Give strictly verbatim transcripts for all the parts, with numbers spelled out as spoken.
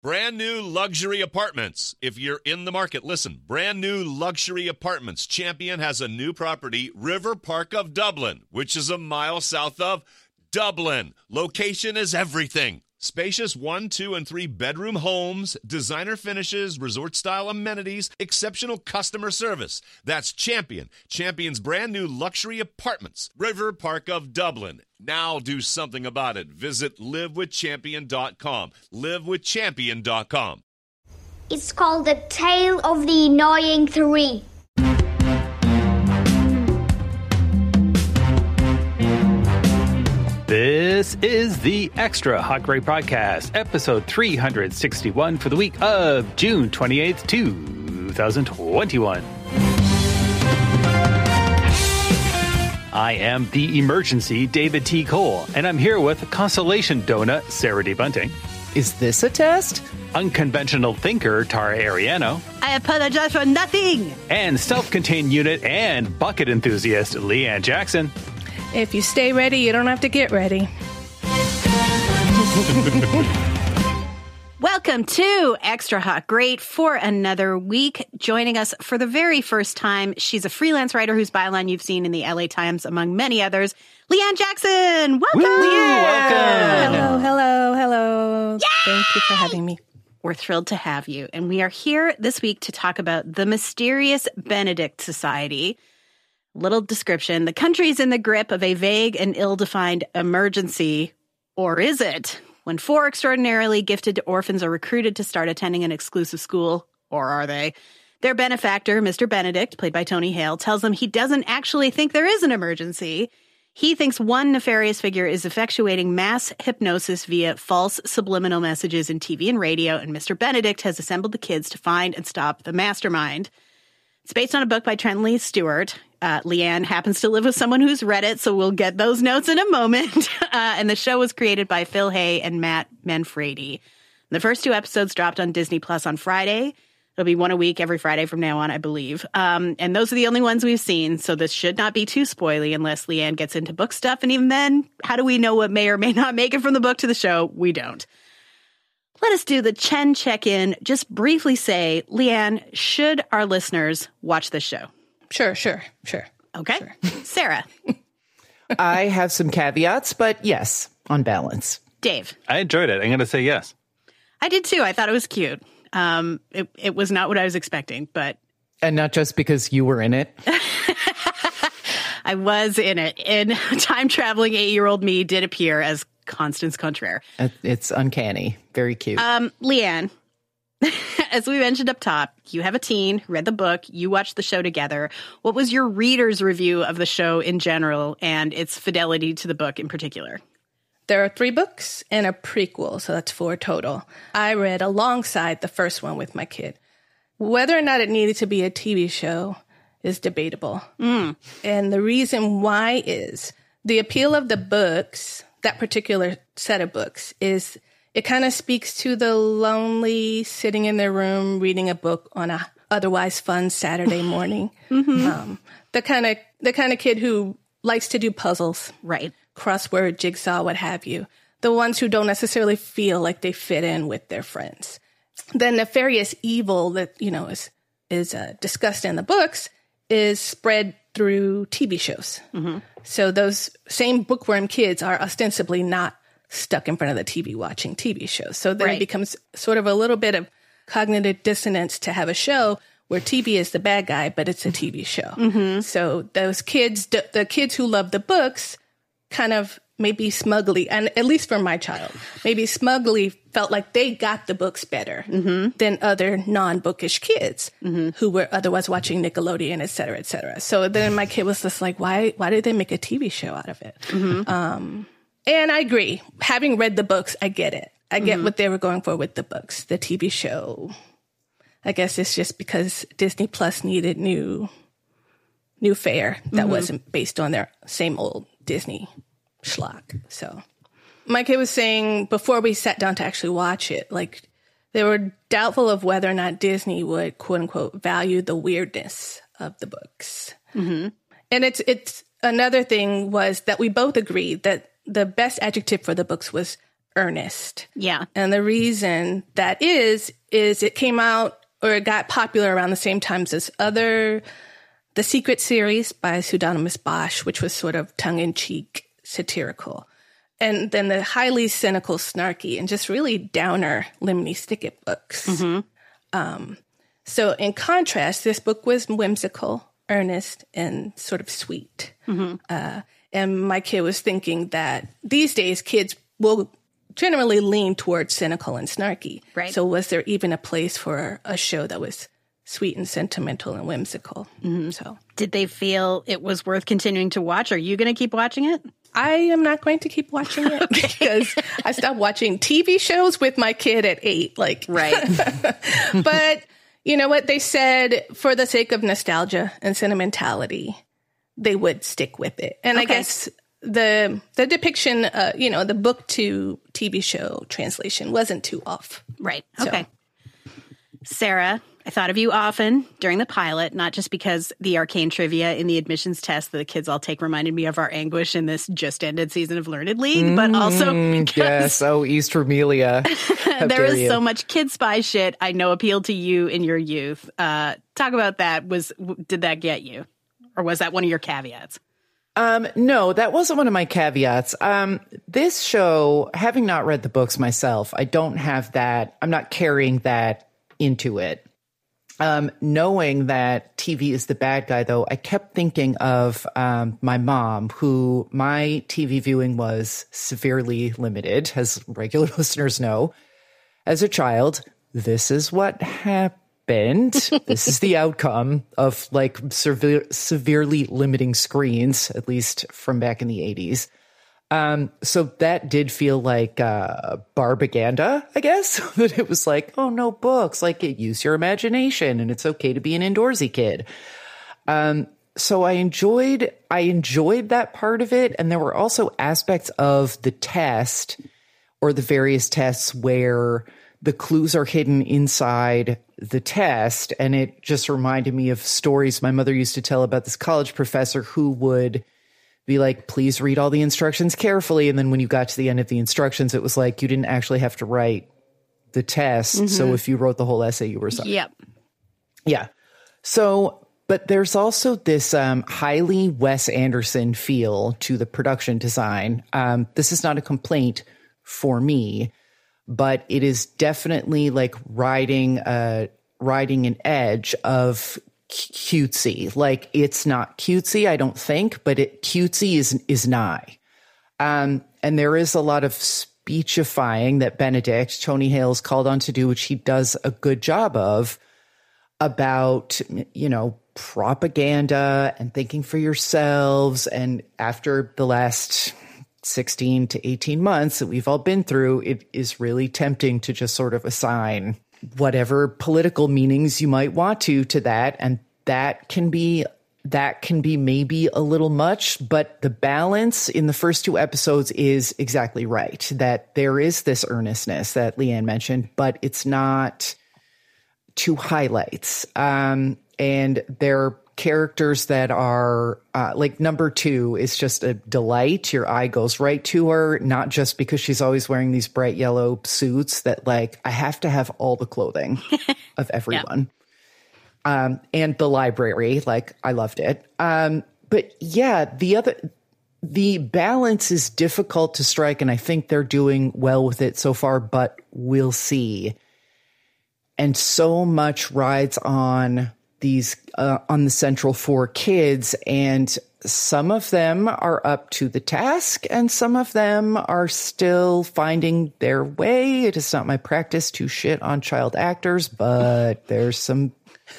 Brand new luxury apartments. If you're in the market, listen. Brand new luxury apartments. Champion has a new property, River Park of Dublin, which is a mile south of Dublin. Location is everything. Spacious one, two, and three bedroom homes, designer finishes, resort-style amenities, exceptional customer service. That's Champion. Champion's brand new luxury apartments. River Park of Dublin. Now do something about it. Visit live with champion dot com. live with champion dot com. It's called The Tale of the Annoying Three. This is the Extra Hot Great Podcast, episode three hundred sixty-one for the week of June twenty-eighth, twenty twenty-one. I am the emergency David T. Cole, and I'm here with consolation donut Sarah D. Bunting. Is this a test? Unconventional thinker Tara Ariano. I apologize for nothing. And self-contained unit and bucket enthusiast Leanne Jackson. If you stay ready, you don't have to get ready. Welcome to Extra Hot Great for another week. Joining us for the very first time, she's a freelance writer whose byline you've seen in the L A Times, among many others. Leanne Jackson, welcome! Woo, welcome! Hello, hello, hello. Yay! Thank you for having me. We're thrilled to have you. And we are here this week to talk about the mysterious Benedict Society. Little description. The country is in the grip of a vague and ill-defined emergency. Or is it? When four extraordinarily gifted orphans are recruited to start attending an exclusive school, or are they? Their benefactor, Mister Benedict, played by Tony Hale, tells them he doesn't actually think there is an emergency. He thinks one nefarious figure is effectuating mass hypnosis via false subliminal messages in T V and radio, and Mister Benedict has assembled the kids to find and stop the mastermind. It's based on a book by Trent Lee Stewart. Uh, Leanne happens to live with someone who's read it, so we'll get those notes in a moment. uh, and the show was created by Phil Hay and Matt Manfredi. The first two episodes dropped on Disney Plus on Friday. It'll be one a week every Friday from now on, I believe. Um, and those are the only ones we've seen, so this should not be too spoily unless Leanne gets into book stuff. And even then, how do we know what may or may not make it from the book to the show? We don't. Let us do the Chen check-in. Just briefly say, Leanne, should our listeners watch this show? Sure, sure, sure. Okay. Sure. Sarah. I have some caveats, but yes, on balance. Dave. I enjoyed it. I'm going to say yes. I did too. I thought it was cute. Um, it, it was not what I was expecting, but... And not just because you were in it. I was in it. And time-traveling eight-year-old me did appear as Constance Contraire. It's uncanny. Very cute. Um, Leanne, as we mentioned up top, you have a teen, read the book, you watched the show together. What was your reader's review of the show in general and its fidelity to the book in particular? There are three books and a prequel, so that's four total. I read alongside the first one with my kid. Whether or not it needed to be a T V show is debatable. Mm. And the reason why is the appeal of the books, that particular set of books, is it kind of speaks to the lonely sitting in their room reading a book on a otherwise fun Saturday morning. Mm-hmm. Um, the kind of the kind of kid who likes to do puzzles, right? Crossword, jigsaw, what have you. The ones who don't necessarily feel like they fit in with their friends. The nefarious evil that, you know, is is uh, discussed in the books is spread through T V shows. Mm-hmm. So those same bookworm kids are ostensibly not stuck in front of the T V watching T V shows. So then right. It becomes sort of a little bit of cognitive dissonance to have a show where T V is the bad guy, but it's a T V show. Mm-hmm. So those kids, the, the kids who love the books kind of maybe smugly, and at least for my child, maybe smugly felt like they got the books better mm-hmm. than other non-bookish kids mm-hmm. who were otherwise watching Nickelodeon, et cetera, et cetera. So then my kid was just like, why, why did they make a T V show out of it? Mm-hmm. Um, and I agree. Having read the books, I get it. I get mm-hmm. what they were going for with the books. The T V show, I guess it's just because Disney Plus needed new, new fare that mm-hmm. wasn't based on their same old Disney schlock. So my kid was saying before we sat down to actually watch it, like they were doubtful of whether or not Disney would, quote unquote, value the weirdness of the books. Mm-hmm. And it's, it's another thing was that we both agreed that the best adjective for the books was Ernest. Yeah. And the reason that is, is it came out or it got popular around the same times as other, The Secret series by Pseudonymous Bosch, which was sort of tongue-in-cheek, satirical. And then the highly cynical, snarky, and just really downer Lemony Snicket books. Mm-hmm. Um, so in contrast, this book was whimsical, earnest, and sort of sweet. Mm-hmm. Uh, and my kid was thinking that these days kids will generally lean towards cynical and snarky. Right. So was there even a place for a show that was sweet and sentimental and whimsical? Mm-hmm. So did they feel it was worth continuing to watch? Are you going to keep watching it? I am not going to keep watching it because I stopped watching T V shows with my kid at eight. Like, right. But you know what? They said for the sake of nostalgia and sentimentality, they would stick with it. And okay. I guess the the depiction, uh, you know, the book to T V show translation wasn't too off. Right. Okay. So. Sarah, I thought of you often during the pilot, not just because the arcane trivia in the admissions test that the kids all take reminded me of our anguish in this just ended season of Learned League, mm, but also because yes, oh, East Vermelia. there is you. so much kid spy shit I know appealed to you in your youth. Uh, talk about that. Was did that get you, or was that one of your caveats? Um, no, that wasn't one of my caveats. Um, this show, having not read the books myself, I don't have that. I'm not carrying that into it. Um, knowing that T V is the bad guy, though, I kept thinking of um, my mom, who my T V viewing was severely limited, as regular listeners know. As a child, this is what happened. This is the outcome of like sever- severely limiting screens, at least from back in the eighties. Um, so that did feel like, uh, barbaganda, I guess, that it was like, oh, no books, like use your imagination and it's okay to be an indoorsy kid. Um, so I enjoyed, I enjoyed that part of it. And there were also aspects of the test or the various tests where the clues are hidden inside the test. And it just reminded me of stories my mother used to tell about this college professor who would be like, please read all the instructions carefully. And then when you got to the end of the instructions, it was like, you didn't actually have to write the test. Mm-hmm. So if you wrote the whole essay, you were sorry. Yep. Yeah. So, but there's also this um, highly Wes Anderson feel to the production design. Um, this is not a complaint for me, but it is definitely like riding, uh, riding an edge of cutesy. Like it's not cutesy, I don't think, but it cutesy is is nigh. Um, and there is a lot of speechifying that Benedict, Tony Hale's called on to do, which he does a good job of, about, you know, propaganda and thinking for yourselves. And after the last sixteen to eighteen months that we've all been through, it is really tempting to just sort of assign whatever political meanings you might want to to that. And that can be that can be maybe a little much, but the balance in the first two episodes is exactly right. That there is this earnestness that Leanne mentioned, but it's not two highlights. Um, and there are characters that are uh, like number two is just a delight. Your eye goes right to her, not just because she's always wearing these bright yellow suits that like, I have to have all the clothing of everyone. Yeah. Um, and the library, like I loved it. Um, but yeah, the other, the balance is difficult to strike, and I think they're doing well with it so far, but we'll see. And so much rides on these, uh, on the central four kids, and some of them are up to the task and some of them are still finding their way. It is not my practice to shit on child actors, but there's some,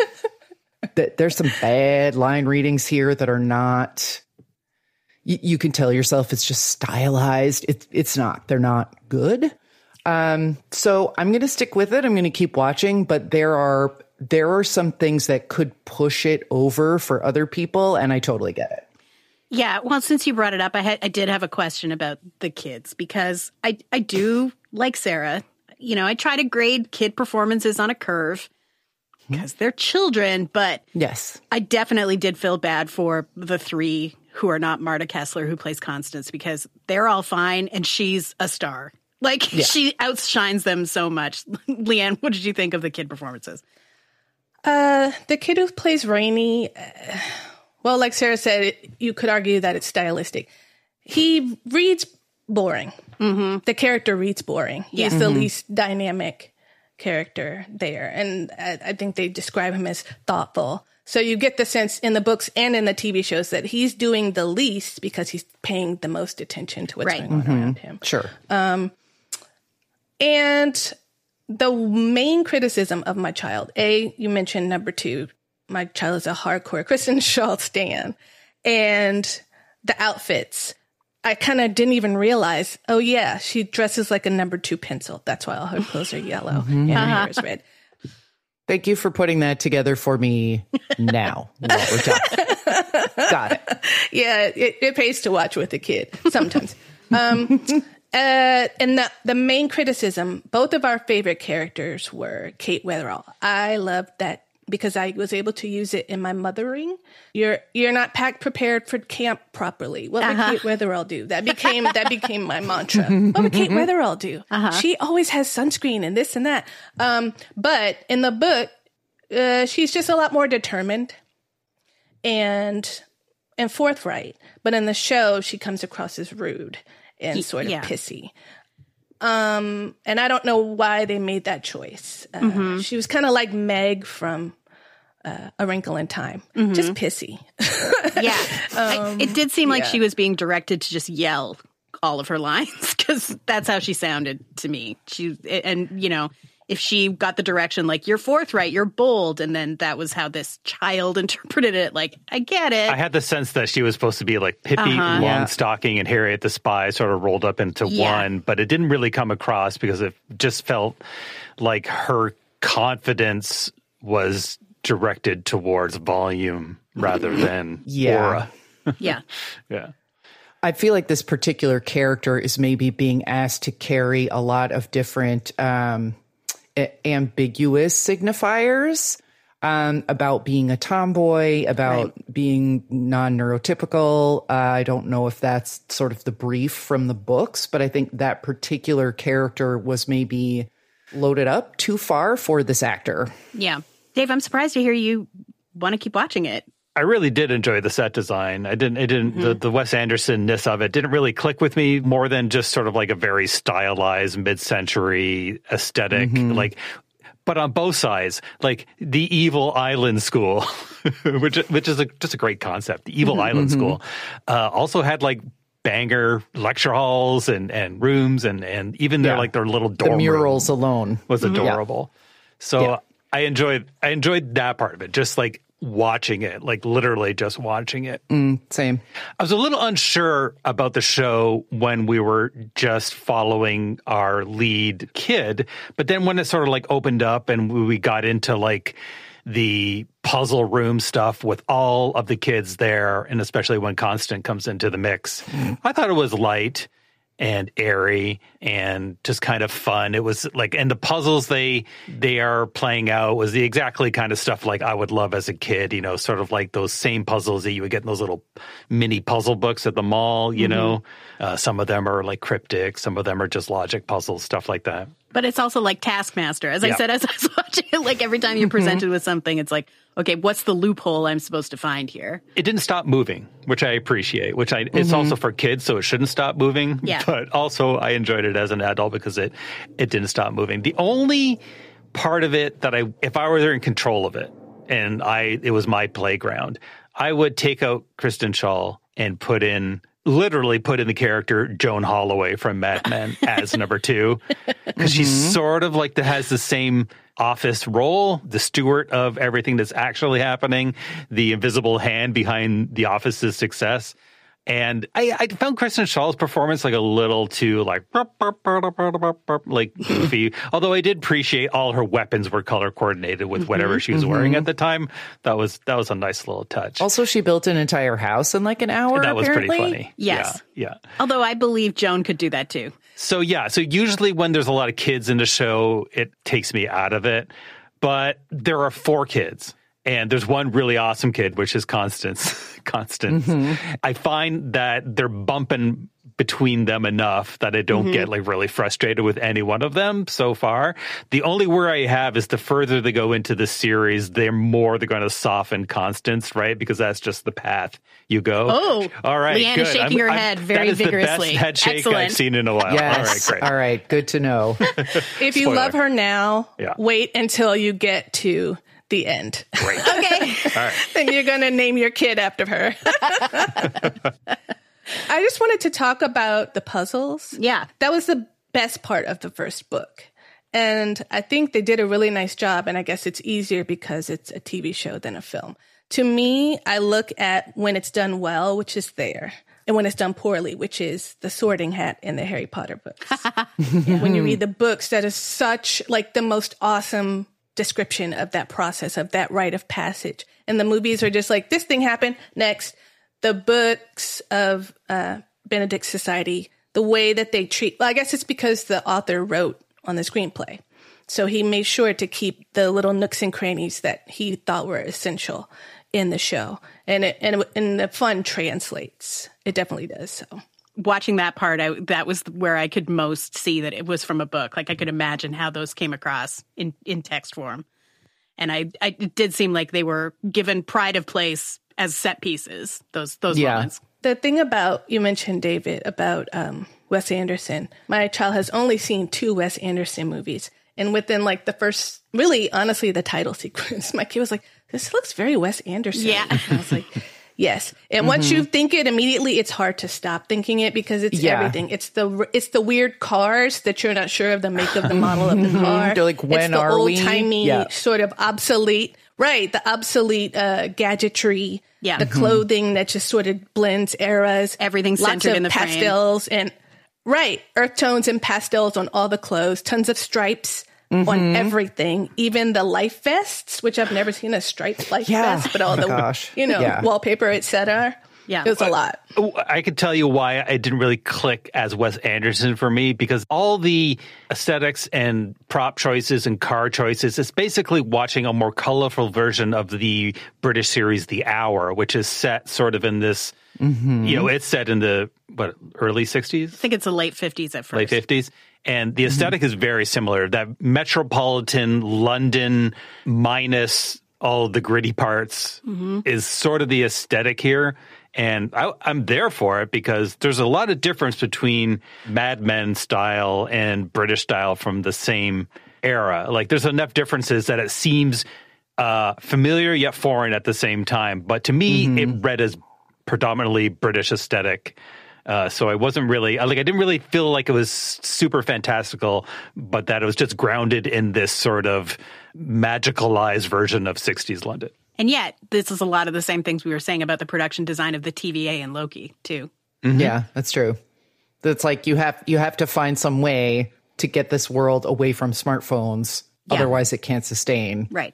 there's some bad line readings here that are not, you, you can tell yourself it's just stylized. It's, it's not, they're not good. Um, so I'm going to stick with it. I'm going to keep watching, but there are, there are some things that could push it over for other people, and I totally get it. Yeah, well, since you brought it up, I had I did have a question about the kids, because I I do, like Sarah, you know, I try to grade kid performances on a curve because they're children, but yes, I definitely did feel bad for the three who are not Marta Kessler, who plays Constance, because they're all fine and she's a star. Like, Yeah. she outshines them so much. Leanne, what did you think of the kid performances? Uh, the kid who plays Rainey, uh, well, like Sarah said, it, you could argue that it's stylistic. He reads boring. Mm-hmm. The character reads boring. He's Yeah. the Mm-hmm. least dynamic character there. And I, I think they describe him as thoughtful. So you get the sense in the books and in the T V shows that he's doing the least because he's paying the most attention to what's Right. going on Mm-hmm. around him. Sure. And the main criticism of my child, A, you mentioned number two, my child is a hardcore Kristen Schaal stan. And the outfits, I kind of didn't even realize, oh yeah, she dresses like a number two pencil. That's why all her clothes are yellow and her hair is red. Thank you for putting that together for me now. While we're talking. Got it. Yeah, it, it pays to watch with a kid sometimes. um, uh, and the, the main criticism, both of our favorite characters were Kate Weatherall. I loved that because I was able to use it in my mothering. You're you're not packed prepared for camp properly. What would Uh-huh. Kate Weatherall do? That became that became my mantra. What would Kate Weatherall do? Uh-huh. She always has sunscreen and this and that. Um, but in the book, uh, she's just a lot more determined and and forthright. But in the show, she comes across as rude and sort of yeah. pissy. Um, and I don't know why they made that choice. Uh, Mm-hmm. She was kind of like Meg from uh, A Wrinkle in Time, just pissy. Yeah. I, it did seem like yeah. she was being directed to just yell all of her lines because that's how she sounded to me. She and, you know, if she got the direction like, you're forthright, you're bold, and then that was how this child interpreted it, like, I get it. I had the sense that she was supposed to be like Pippi Uh-huh. Yeah. Longstocking and Harriet the Spy sort of rolled up into Yeah. one, but it didn't really come across because it just felt like her confidence was directed towards volume rather than Yeah. aura. Yeah. Yeah. I feel like this particular character is maybe being asked to carry a lot of different um, a- ambiguous signifiers um, about being a tomboy, about being non-neurotypical. Uh, I don't know if that's sort of the brief from the books, but I think that particular character was maybe loaded up too far for this actor. Yeah. Dave, I'm surprised to hear you want to keep watching it. I really did enjoy the set design. I didn't, it didn't, Mm-hmm. the, the Wes Anderson-ness of it didn't really click with me more than just sort of like a very stylized mid-century aesthetic. Mm-hmm. Like, but on both sides, like the Evil Island School, which, which is a, just a great concept. The Evil Island School uh, also had like banger lecture halls and, and rooms and, and even their Yeah. like their little The dorm room murals alone. was adorable. So Yeah. I enjoyed, I enjoyed that part of it. Just like watching it, like literally just watching it. Same. I was a little unsure about the show when we were just following our lead kid, but then when it sort of like opened up and we got into like the puzzle room stuff with all of the kids there, and especially when Constant comes into the mix, I thought it was light and airy and just kind of fun. It was like, and the puzzles they they are playing out was the exactly kind of stuff like I would love as a kid, you know, sort of like those same puzzles that you would get in those little mini puzzle books at the mall, you know. Uh, some of them are like cryptic, some of them are just logic puzzles, stuff like that. But it's also like Taskmaster. As I Yeah. said, as I was watching it, like every time you're presented with something, it's like, okay, what's the loophole I'm supposed to find here? It didn't stop moving, which I appreciate, which I, it's also for kids, so it shouldn't stop moving. Yeah. But also I enjoyed it as an adult because it, it didn't stop moving. The only part of it that I, if I were in control of it and I, it was my playground, I would take out Kristen Schaal and put in, literally put in the character Joan Holloway from Mad Men as number two, because she's sort of like that has the same office role, the steward of everything that's actually happening, the invisible hand behind the office's success. And I, I found Kristen Schaal's performance like a little too like like goofy. Although I did appreciate all her weapons were color coordinated with whatever she was wearing at the time. That was that was a nice little touch. Also, she built an entire house in like an hour. that was apparently. pretty funny. Yes. Yeah. Yeah. Although I believe Joan could do that too. So yeah, so usually when there's a lot of kids in the show, it takes me out of it. But there are four kids. And there's one really awesome kid, which is Constance. Constance. I find that they're bumping between them enough that I don't mm-hmm. get like really frustrated with any one of them so far. The only worry I have is the further they go into the series, the more they're going to soften Constance, right? Because that's just the path you go. Oh, all right. Leanne good. is shaking I'm, her I'm, head very that is vigorously. The best head shake Excellent. I've seen in a while. Yes. All right, great. All right, good to know. If you Spoiler. love her now, yeah. wait until you get to the end. Great. Okay. All right. Then you're going to name your kid after her. I just wanted to talk about the puzzles. Yeah. That was the best part of the first book. And I think they did a really nice job. And I guess it's easier because it's a T V show than a film. To me, I look at when it's done well, which is there, and when it's done poorly, which is the Sorting Hat in the Harry Potter books. When you read the books, that is such like the most awesome description of that process, of that rite of passage. And the movies are just like, this thing happened, next. The books of uh, Benedict's Society, the way that they treat, well, I guess it's because the author wrote on the screenplay. So he made sure to keep the little nooks and crannies that he thought were essential in the show. And it, and, it, and the fun translates. It definitely does. So watching that part, I, that was where I could most see that it was from a book. Like I could imagine how those came across in, in text form. And I, I, it did seem like they were given pride of place as set pieces, those those yeah. moments. The thing about, you mentioned, David, about um, Wes Anderson. My child has only seen two Wes Anderson movies. And within like the first, really, honestly, the title sequence, my kid was like, this looks very Wes Anderson. Yeah. And I was like, yes. And mm-hmm. once you think it immediately, it's hard to stop thinking it because it's yeah. everything. It's the it's the weird cars that you're not sure of the make of the model of the car. They're like, when it's the are we? old-timey, Yeah. sort of obsolete, right, the obsolete uh, gadgetry, Yeah. the Mm-hmm. clothing that just sort of blends eras. Everything's Lots centered of in the frame. pastels and, right, earth tones and pastels on all the clothes, tons of stripes. Mm-hmm. On everything, even the life vests, which I've never seen a striped life Yeah. vest, but all Oh the, gosh. you know, Yeah. wallpaper, et cetera. Yeah. It was a lot. I could tell you why it didn't really click as Wes Anderson for me, because all the aesthetics and prop choices and car choices, it's basically watching a more colorful version of the British series The Hour, which is set sort of in this, mm-hmm. you know, it's set in the, what, early sixties? I think it's the late fifties at first. Late fifties. And the aesthetic mm-hmm. is very similar. That metropolitan London minus all the gritty parts mm-hmm. is sort of the aesthetic here. And I, I'm there for it because there's a lot of difference between Mad Men style and British style from the same era. Like there's enough differences that it seems uh, familiar yet foreign at the same time. But to me, mm-hmm. it read as predominantly British aesthetic. Uh, so I wasn't really, like, I didn't really feel like it was super fantastical, but that it was just grounded in this sort of magicalized version of sixties London. And yet, this is a lot of the same things we were saying about the production design of the T V A and Loki, too. Mm-hmm. Yeah, that's true. It's like you have you have to find some way to get this world away from smartphones. Yeah. Otherwise, it can't sustain. Right.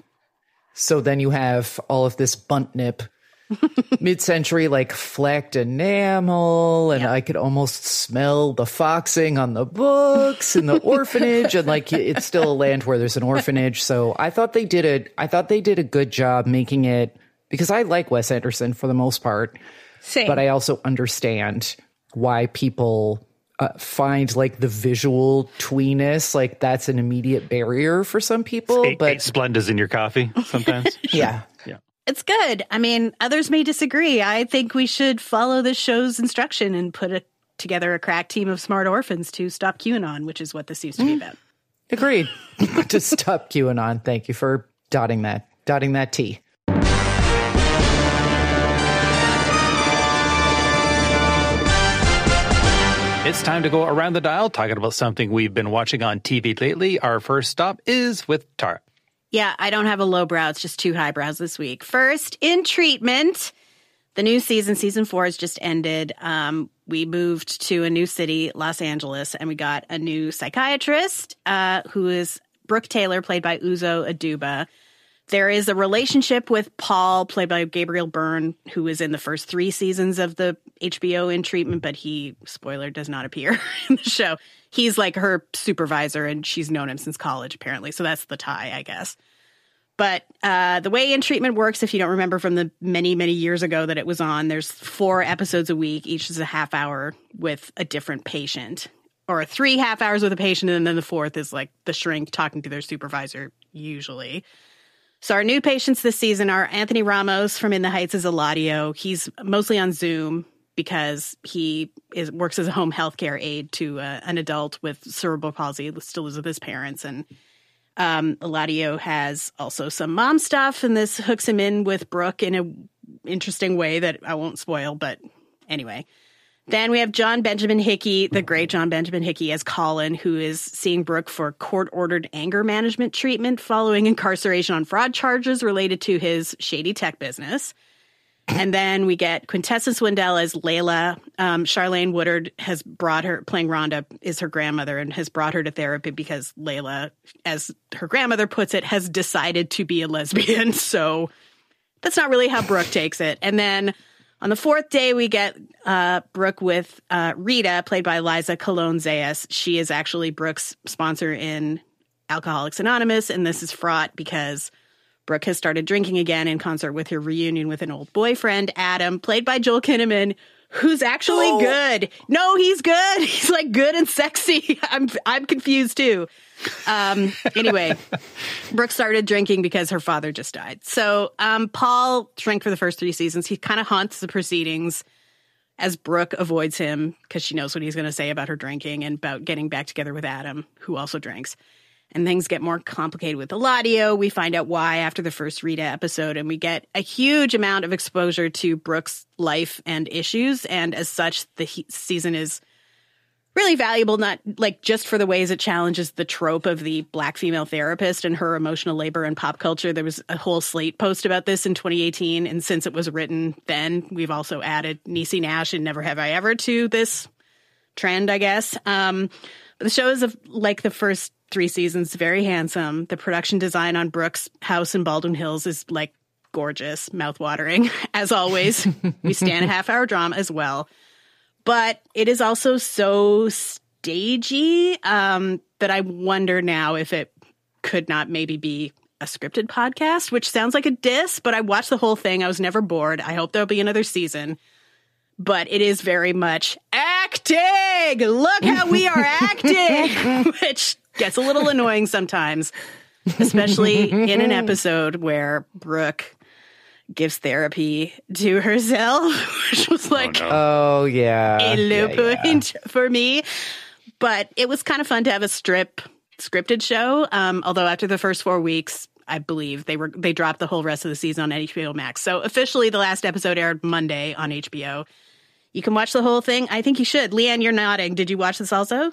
So then you have all of this buntnip mid-century, like flecked enamel, and yeah. I could almost smell the foxing on the books in the orphanage, and like it's still a land where there's an orphanage. So I thought they did it. I thought they did a good job making it, because I like Wes Anderson for the most part. Same. But I also understand why people uh, find like the visual tweeness, like that's an immediate barrier for some people. Eight, but eight Splendas in your coffee sometimes. yeah. Yeah. It's good. I mean, others may disagree. I think we should follow this show's instruction and put a, together a crack team of smart orphans to stop QAnon, which is what this used to be about. Agreed. To stop QAnon. Thank you for dotting that, dotting that T. It's time to go around the dial talking about something we've been watching on T V lately. Our first stop is with Tara. Yeah, I don't have a low brow. It's just two high brows this week. First, in treatment, the new season, season four, has just ended. Um, we moved to a new city, Los Angeles, and we got a new psychiatrist uh, who is Brooke Taylor, played by Uzo Aduba. There is a relationship with Paul, played by Gabriel Byrne, who is in the first three seasons of the H B O In Treatment, but he, spoiler, does not appear in the show. He's like her supervisor, and she's known him since college, apparently. So that's the tie, I guess. But uh, the way In Treatment works, if you don't remember from the many, many years ago that it was on, there's four episodes a week. Each is a half hour with a different patient, or three half hours with a patient. And then the fourth is like the shrink talking to their supervisor, usually. So our new patients this season are Anthony Ramos from In the Heights as Eladio. He's mostly on Zoom because he is works as a home healthcare aide to uh, an adult with cerebral palsy, still lives with his parents. And Um, Eladio has also some mom stuff, and this hooks him in with Brooke in an interesting way that I won't spoil, but anyway. Then we have John Benjamin Hickey, the great John Benjamin Hickey, as Colin, who is seeing Brooke for court-ordered anger management treatment following incarceration on fraud charges related to his shady tech business. And then we get Quintessa Swindell as Layla. Um, Charlene Woodard has brought her, playing Rhonda, is her grandmother, and has brought her to therapy because Layla, as her grandmother puts it, has decided to be a lesbian. So that's not really how Brooke takes it. And then on the fourth day, we get uh, Brooke with uh, Rita, played by Liza Colon-Zayas. She is actually Brooke's sponsor in Alcoholics Anonymous, and this is fraught because Brooke has started drinking again in concert with her reunion with an old boyfriend, Adam, played by Joel Kinnaman, who's actually oh. good. No, he's good. He's like good and sexy. I'm I'm confused too. Um, anyway, Brooke started drinking because her father just died. So um, Paul drank for the first three seasons. He kind of haunts the proceedings as Brooke avoids him because she knows what he's going to say about her drinking and about getting back together with Adam, who also drinks. And things get more complicated with Eladio. We find out why after the first Rita episode, and we get a huge amount of exposure to Brooke's life and issues. And as such, the he- season is really valuable, not like just for the ways it challenges the trope of the Black female therapist and her emotional labor in pop culture. There was a whole Slate post about this in twenty eighteen. And since it was written then, we've also added Niecy Nash and Never Have I Ever to this trend, I guess. Um, but the show is of, like the first three seasons, very handsome. The production design on Brooke's house in Baldwin Hills is like gorgeous, mouthwatering. As always, we stand a half hour drama as well. But it is also so stagey um, that I wonder now if it could not maybe be a scripted podcast, which sounds like a diss, but I watched the whole thing. I was never bored. I hope there'll be another season. But it is very much acting. Look how we are acting, which gets a little annoying sometimes, especially in an episode where Brooke gives therapy to herself, which was like, oh, no. oh yeah, a low yeah, point yeah. for me. But it was kind of fun to have a strip scripted show. Um, although after the first four weeks, I believe they were they dropped the whole rest of the season on H B O Max. So officially, the last episode aired Monday on H B O. You can watch the whole thing. I think you should. Leanne, you're nodding. Did you watch this also?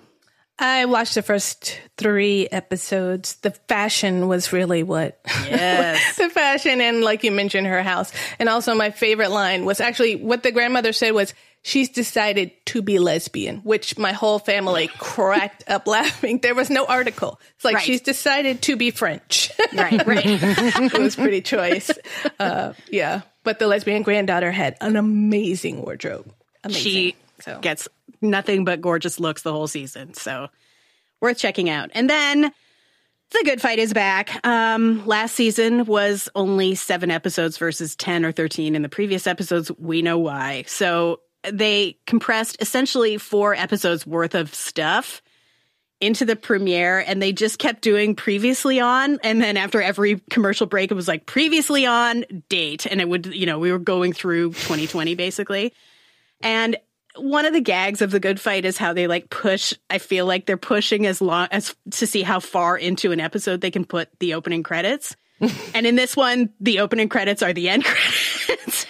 I watched the first three episodes. The fashion was really what? Yes. The fashion and, like you mentioned, her house. And also my favorite line was actually what the grandmother said was, she's decided to be lesbian, which my whole family cracked up laughing. There was no article. It's like, right. She's decided to be French. Right, right. It was pretty choice. Uh, yeah. But the lesbian granddaughter had an amazing wardrobe. Amazing. She so. gets nothing but gorgeous looks the whole season. So worth checking out. And then The Good Fight is back. Um, last season was only seven episodes versus ten or thirteen in the previous episodes. We know why. So they compressed essentially four episodes worth of stuff into the premiere, and they just kept doing previously on. And then after every commercial break, it was like previously on date. And it would, you know, we were going through twenty twenty basically. And one of the gags of The Good Fight is how they like push. I feel like they're pushing as long as to see how far into an episode they can put the opening credits. And in this one, the opening credits are the end credits.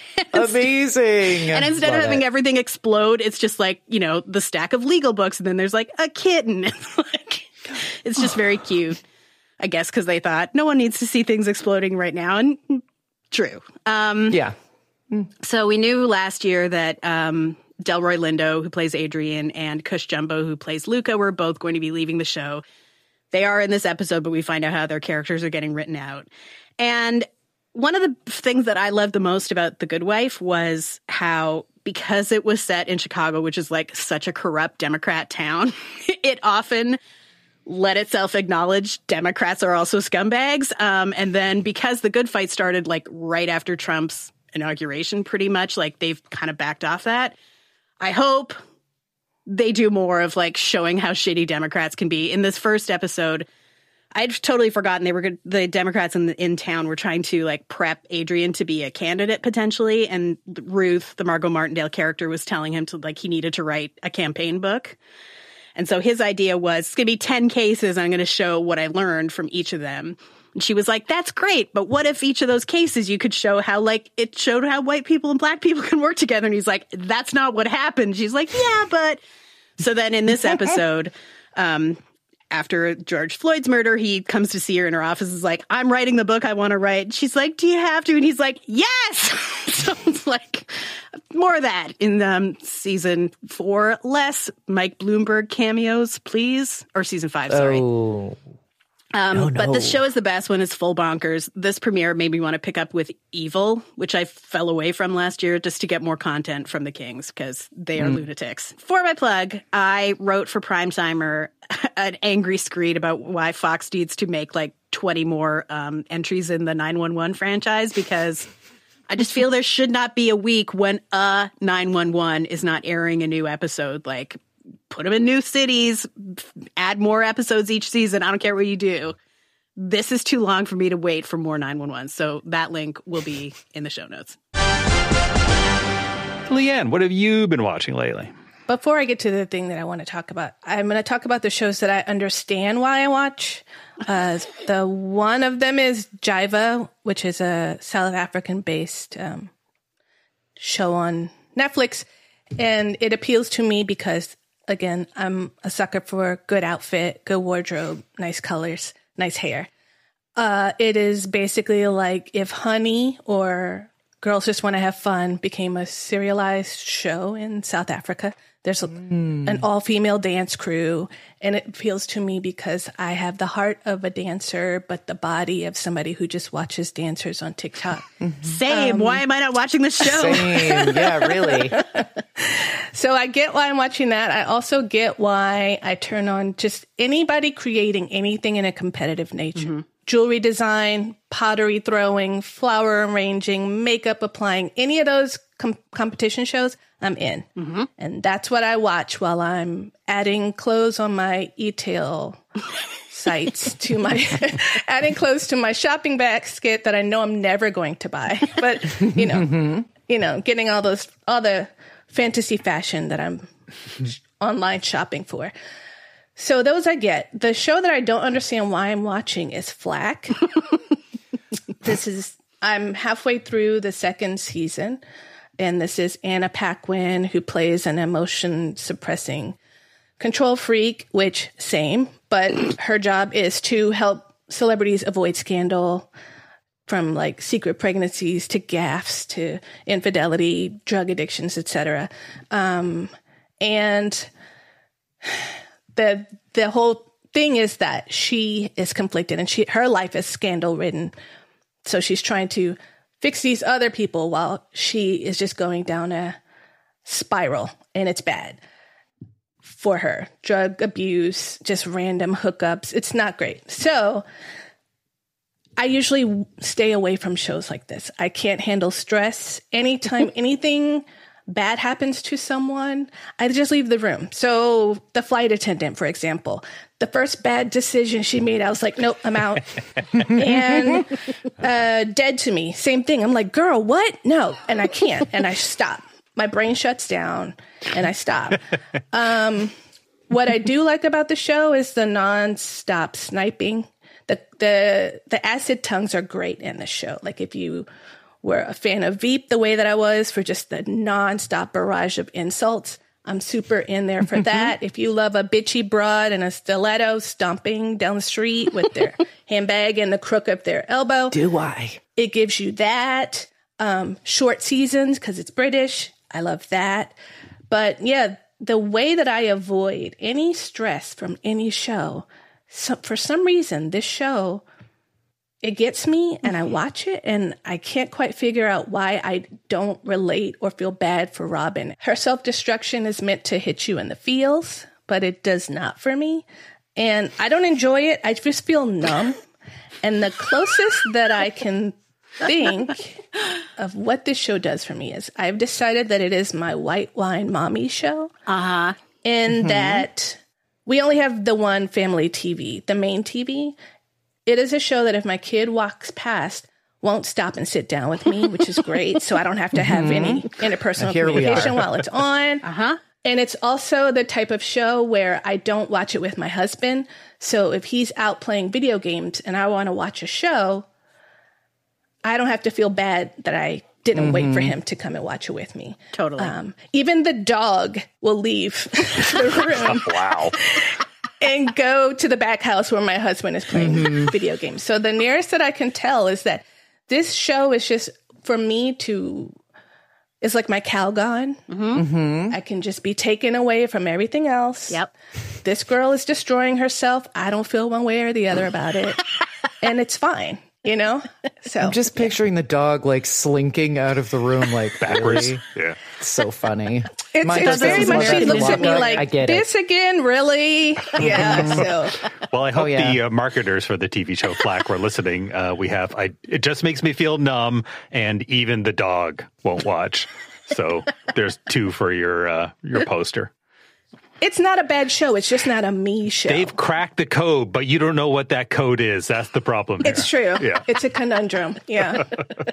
Amazing. And instead Love of having it. everything explode, it's just like, you know, the stack of legal books. And then there's like a kitten. Like, it's just very cute, I guess, because they thought no one needs to see things exploding right now. And true. Um, yeah. So we knew last year that um, Delroy Lindo, who plays Adrian, and Cush Jumbo, who plays Luca, were both going to be leaving the show. They are in this episode, but we find out how their characters are getting written out. And one of the things that I loved the most about The Good Wife was how, because it was set in Chicago, which is like such a corrupt Democrat town, it often let itself acknowledge Democrats are also scumbags. Um, and then because the good fight started like right after Trump's inauguration, pretty much, like they've kind of backed off that. I hope they do more of like showing how shitty Democrats can be. In this first episode, I'd totally forgotten they were good. The Democrats in the, in town were trying to like prep Adrian to be a candidate potentially. And Ruth, the Margot Martindale character, was telling him to like he needed to write a campaign book. And so his idea was, it's going to be ten cases. I'm going to show what I learned from each of them. And she was like, that's great. But what if each of those cases you could show how like it showed how white people and black people can work together? And he's like, that's not what happened. She's like, yeah, but. So then in this episode, um, after George Floyd's murder, he comes to see her in her office, is like, I'm writing the book I want to write. She's like, do you have to? And he's like, yes. So it's like more of that in um, season four. Less Mike Bloomberg cameos, please. Or season five, sorry. Oh. Um, no, no. But the show is the best when it's full bonkers. This premiere made me want to pick up with Evil, which I fell away from last year just to get more content from the Kings because they are mm. lunatics. For my plug, I wrote for Primetimer an angry screed about why Fox needs to make like twenty more um, entries in the nine one one franchise because I just feel there should not be a week when a nine one one is not airing a new episode. Like, put them in new cities, add more episodes each season. I don't care what you do. This is too long for me to wait for more nine one one. So that link will be in the show notes. Leanne, what have you been watching lately? Before I get to the thing that I want to talk about, I'm going to talk about the shows that I understand why I watch. Uh, the one of them is Jiva, which is a South African-based um, show on Netflix. And it appeals to me because, again, I'm a sucker for good outfit, good wardrobe, nice colors, nice hair. Uh, it is basically like if Honey or Girls Just Want to Have Fun became a serialized show in South Africa. There's a, mm. an all-female dance crew, and it appeals to me because I have the heart of a dancer, but the body of somebody who just watches dancers on TikTok. Mm-hmm. Same. Um, Why am I not watching the show? Same. Yeah, really. So I get why I'm watching that. I also get why I turn on just anybody creating anything in a competitive nature. Mm-hmm. Jewelry design, pottery throwing, flower arranging, makeup applying, any of those com- competition shows, I'm in. Mm-hmm. And that's what I watch while I'm adding clothes on my e-tail sites to my, adding clothes to my shopping basket that I know I'm never going to buy. But, you know, mm-hmm. you know, getting all those, all the fantasy fashion that I'm online shopping for. So those I get. The show that I don't understand why I'm watching is Flack. This is, I'm halfway through the second season, and this is Anna Paquin, who plays an emotion suppressing control freak, which same, but her job is to help celebrities avoid scandal, from like secret pregnancies to gaffes to infidelity, drug addictions, et cetera. Um, and the the whole thing is that she is conflicted and she her life is scandal ridden. So she's trying to fix these other people while she is just going down a spiral, and it's bad for her. Drug abuse, just random hookups. It's not great. So I usually stay away from shows like this. I can't handle stress. Anytime anything bad happens to someone, I just leave the room. So the flight attendant, for example, the first bad decision she made, I was like, nope, I'm out. And uh, Dead to Me, same thing. I'm like, girl, what? No. And I can't. And I stop. My brain shuts down and I stop. Um, what I do like about the show is the nonstop sniping. The, the, the acid tongues are great in the show. Like if you were a fan of Veep the way that I was for just the nonstop barrage of insults, I'm super in there for that. If you love a bitchy broad and a stiletto stomping down the street with their handbag and the crook of their elbow. Do I? It gives you that. Um, short seasons because it's British. I love that. But yeah, the way that I avoid any stress from any show, so for some reason, this show, it gets me and I watch it and I can't quite figure out why I don't relate or feel bad for Robin. Her self-destruction is meant to hit you in the feels, but it does not for me. And I don't enjoy it. I just feel numb. And the closest that I can think of what this show does for me is I've decided that it is my white wine mommy show. Uh-huh. In Mm-hmm. that we only have the one family T V, the main T V. It is a show that if my kid walks past, won't stop and sit down with me, which is great. So I don't have to have mm-hmm. any interpersonal Here communication while it's on. Uh-huh. And it's also the type of show where I don't watch it with my husband. So if he's out playing video games and I want to watch a show, I don't have to feel bad that I didn't mm-hmm. wait for him to come and watch it with me. Totally. Um, even the dog will leave the room. Wow. And go to the back house where my husband is playing mm-hmm. video games. So the nearest that I can tell is that this show is just for me to, it's like my Calgon. Mm-hmm. I can just be taken away from everything else. Yep. This girl is destroying herself. I don't feel one way or the other about it. And it's fine. You know, so I'm just picturing yeah. the dog like slinking out of the room, like backwards. Really? Yeah, it's so funny. It's, it's very much. She looks at me like, "This it. again, really?" Yeah. So, well, I hope oh, yeah. the uh, marketers for the T V show Flack were listening. Uh, we have. I. It just makes me feel numb, and even the dog won't watch. So there's two for your uh, your poster. It's not a bad show. It's just not a me show. They've cracked the code, but you don't know what that code is. That's the problem here. It's true. Yeah. It's a conundrum. Yeah.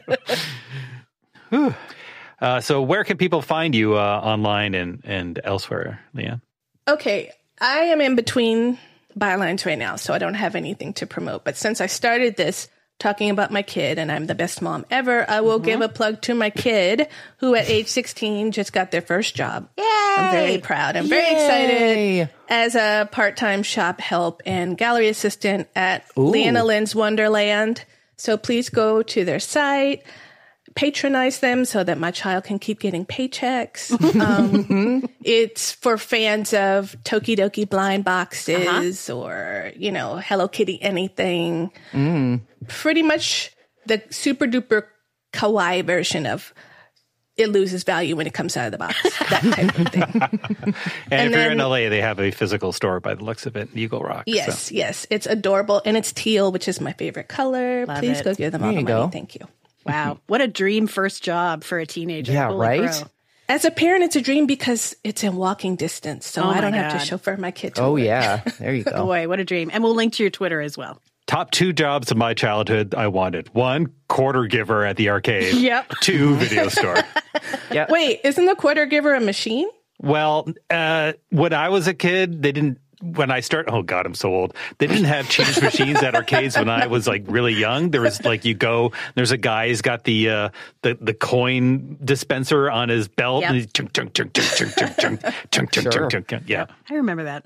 uh, so where can people find you uh, online and, and elsewhere, Leanne? Okay. I am in between bylines right now, so I don't have anything to promote. But since I started this talking about my kid and I'm the best mom ever, I will mm-hmm. give a plug to my kid who at age sixteen just got their first job. Yay! I'm very proud. I'm Yay! very excited as a part-time shop help and gallery assistant at Ooh. Leanna Lynn's Wonderland. So please go to their site, patronize them so that my child can keep getting paychecks. Um, it's for fans of Tokidoki blind boxes uh-huh. or, you know, Hello Kitty anything. Mm. Pretty much the super duper kawaii version of it loses value when it comes out of the box. That type of thing. and, and if then, you're in L A, they have a physical store by the looks of it, Eagle Rock. Yes, so. yes. It's adorable. And it's teal, which is my favorite color. Love Please it. go give them all the money. Go. Thank you. Wow. What a dream first job for a teenager. Yeah, Holy right? crow. As a parent, it's a dream because it's in walking distance. So Oh I my don't have God. to chauffeur my kid to Oh, work. yeah. There you go. Boy, what a dream. And we'll link to your Twitter as well. Top two jobs of my childhood I wanted. One, quarter giver at the arcade. Yep. Two, video store. Yeah. Wait, isn't the quarter giver a machine? Well, uh, when I was a kid, they didn't, when I started, oh God, I'm so old. They didn't have change machines at arcades when I was like really young. There was like, you go, there's a guy, he's got the, uh, the, the coin dispenser on his belt. Yep. And he's chunk, chunk, chunk, chunk, chunk, chunk, chunk, chunk, chunk, Sure. chunk, chunk. Yeah. I remember that.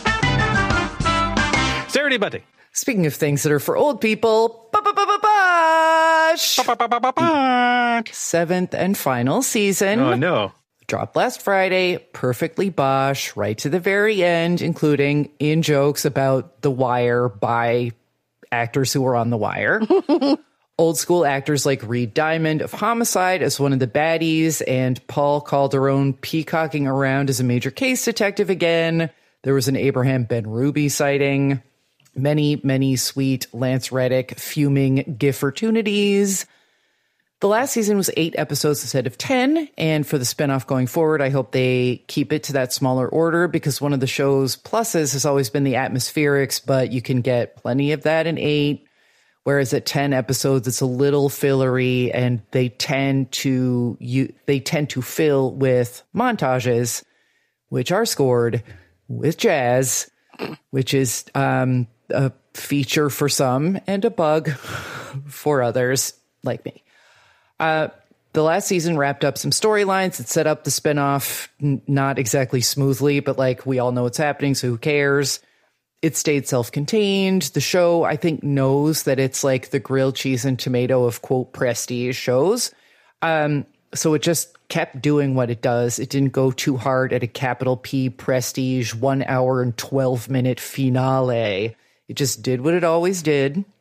Sarah Buddy. Speaking of things that are for old people, ba-ba-ba-ba-bosh! Seventh and final season. Oh no. Dropped last Friday, perfectly bosh, right to the very end, including in jokes about The Wire by actors who were on The Wire. Old school actors like Reed Diamond of Homicide as one of the baddies, and Paul Calderone peacocking around as a major case detective again. There was an Abraham Ben-Ruby sighting. Many, many sweet Lance Reddick fuming giffortunities. The last season was eight episodes instead of ten, and for the spinoff going forward, I hope they keep it to that smaller order, because one of the show's pluses has always been the atmospherics, but you can get plenty of that in eight, whereas at ten episodes, it's a little fillery, and they tend to you they tend to fill with montages, which are scored with jazz, which is um, a feature for some and a bug for others like me. Uh, the last season wrapped up some storylines that set up the spinoff, n- not exactly smoothly, but like we all know what's happening, so who cares? It stayed self-contained. The show, I think, knows that it's like the grilled cheese and tomato of, quote, prestige shows. Um, so it just kept doing what it does. It didn't go too hard at a capital P prestige one hour and twelve minute finale. It just did what it always did.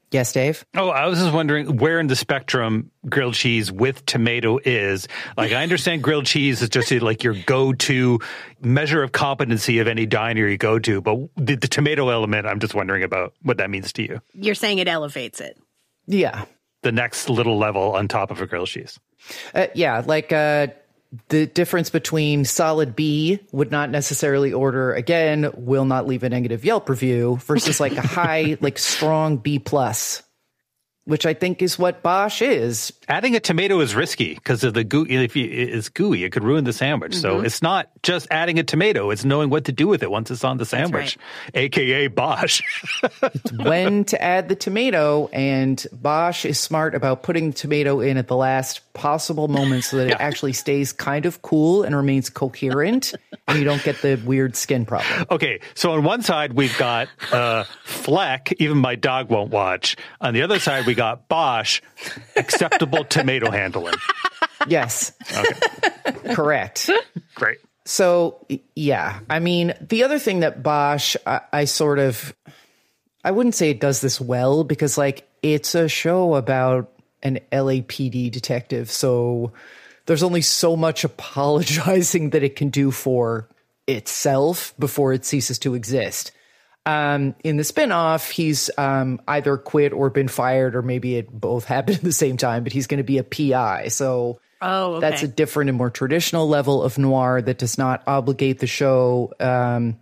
Yes, Dave? Oh, I was just wondering where in the spectrum grilled cheese with tomato is. Like, I understand grilled cheese is just like your go-to measure of competency of any diner you go to, but the, the tomato element, I'm just wondering about what that means to you. You're saying it elevates it. Yeah. The next little level on top of a grilled cheese. Uh, yeah, like uh, the difference between solid B, would not necessarily order again, will not leave a negative Yelp review, versus like a high, like strong B plus, which I think is what Bosch is. Adding a tomato is risky because of the goo. If you, it's gooey, it could ruin the sandwich. Mm-hmm. So it's not just adding a tomato; it's knowing what to do with it once it's on the sandwich, right. A K A Bosch. It's when to add the tomato, and Bosch is smart about putting the tomato in at the last possible moment so that yeah. it actually stays kind of cool and remains coherent, and you don't get the weird skin problem. Okay, so on one side we've got uh, Fleck, even my dog won't watch. On the other side we got Bosch, acceptable tomato handling. Yes. Okay. Correct. Great. So, yeah. I mean, the other thing that Bosch, I, I sort of, I wouldn't say it does this well because, like, it's a show about an L A P D detective. So there's only so much apologizing that it can do for itself before it ceases to exist. Um, in the spinoff, he's um, either quit or been fired, or maybe it both happened at the same time, but he's going to be a P I. So oh, okay. That's a different and more traditional level of noir that does not obligate the show um,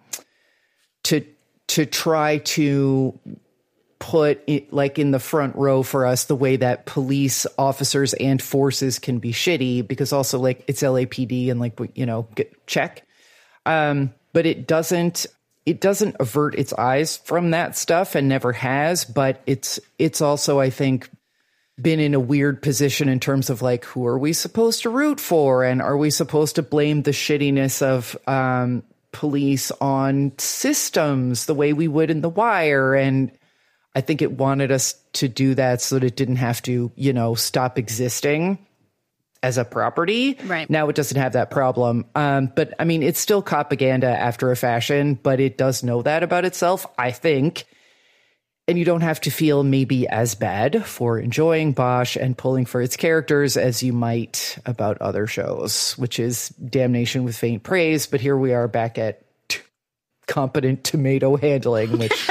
to to try to put it like in the front row for us the way that police officers and forces can be shitty, because also like it's L A P D and like, you know, get, check. Um, but it doesn't. It doesn't avert its eyes from that stuff and never has, but it's it's also, I think, been in a weird position in terms of like, who are we supposed to root for? And are we supposed to blame the shittiness of um, police on systems the way we would in The Wire? And I think it wanted us to do that so that it didn't have to, you know, stop existing as a property. Right. Now it doesn't have that problem. Um, but I mean, it's still propaganda after a fashion, but it does know that about itself, I think. And you don't have to feel maybe as bad for enjoying Bosch and pulling for its characters as you might about other shows, which is damnation with faint praise. But here we are back at t- competent tomato handling, which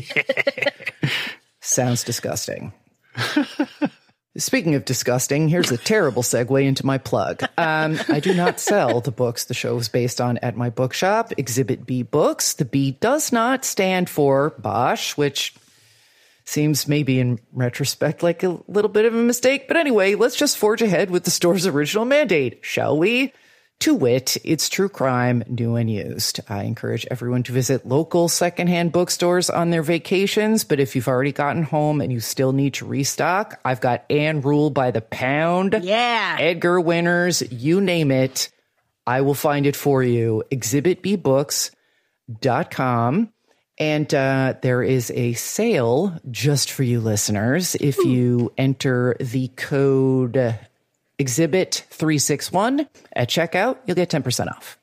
sounds disgusting. Speaking of disgusting, here's a terrible segue into my plug. Um, I do not sell the books the show is based on at my bookshop, Exhibit B Books. The B does not stand for Bosch, which seems maybe in retrospect like a little bit of a mistake. But anyway, let's just forge ahead with the store's original mandate, shall we? To wit, it's true crime, new and used. I encourage everyone to visit local secondhand bookstores on their vacations, but if you've already gotten home and you still need to restock, I've got Anne Rule by the pound. Yeah. Edgar Winners, you name it. I will find it for you. exhibit b books dot com. And uh, there is a sale just for you listeners. If you enter the code Exhibit three sixty-one at checkout, you'll get ten percent off.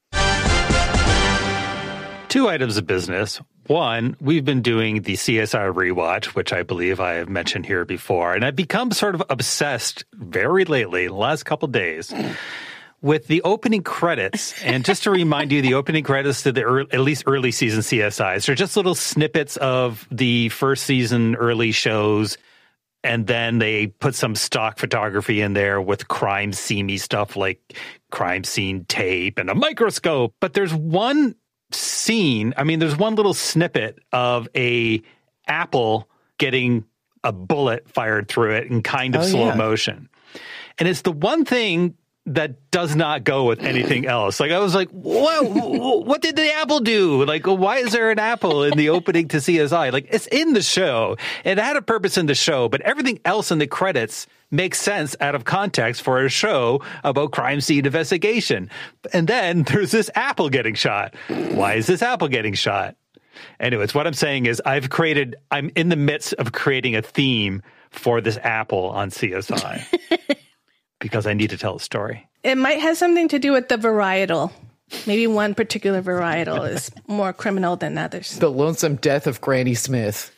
Two items of business. One, we've been doing the C S I rewatch, which I believe I have mentioned here before, and I've become sort of obsessed very lately, the last couple of days, with the opening credits. And just to remind you, the opening credits to the early, at least early season C S Is, they're just little snippets of the first season early shows. And then they put some stock photography in there with crime scene-y stuff like crime scene tape and a microscope. But there's one scene, I mean, there's one little snippet of a apple getting a bullet fired through it in kind of oh, slow yeah. motion. And it's the one thing that does not go with anything else. Like, I was like, whoa, what did the apple do? Like, why is there an apple in the opening to C S I? Like, it's in the show. It had a purpose in the show, but everything else in the credits makes sense out of context for a show about crime scene investigation. And then there's this apple getting shot. Why is this apple getting shot? Anyways, what I'm saying is I've created, I'm in the midst of creating a theme for this apple on C S I. Because I need to tell a story. It might have something to do with the varietal. Maybe one particular varietal is more criminal than others. The Lonesome Death of Granny Smith.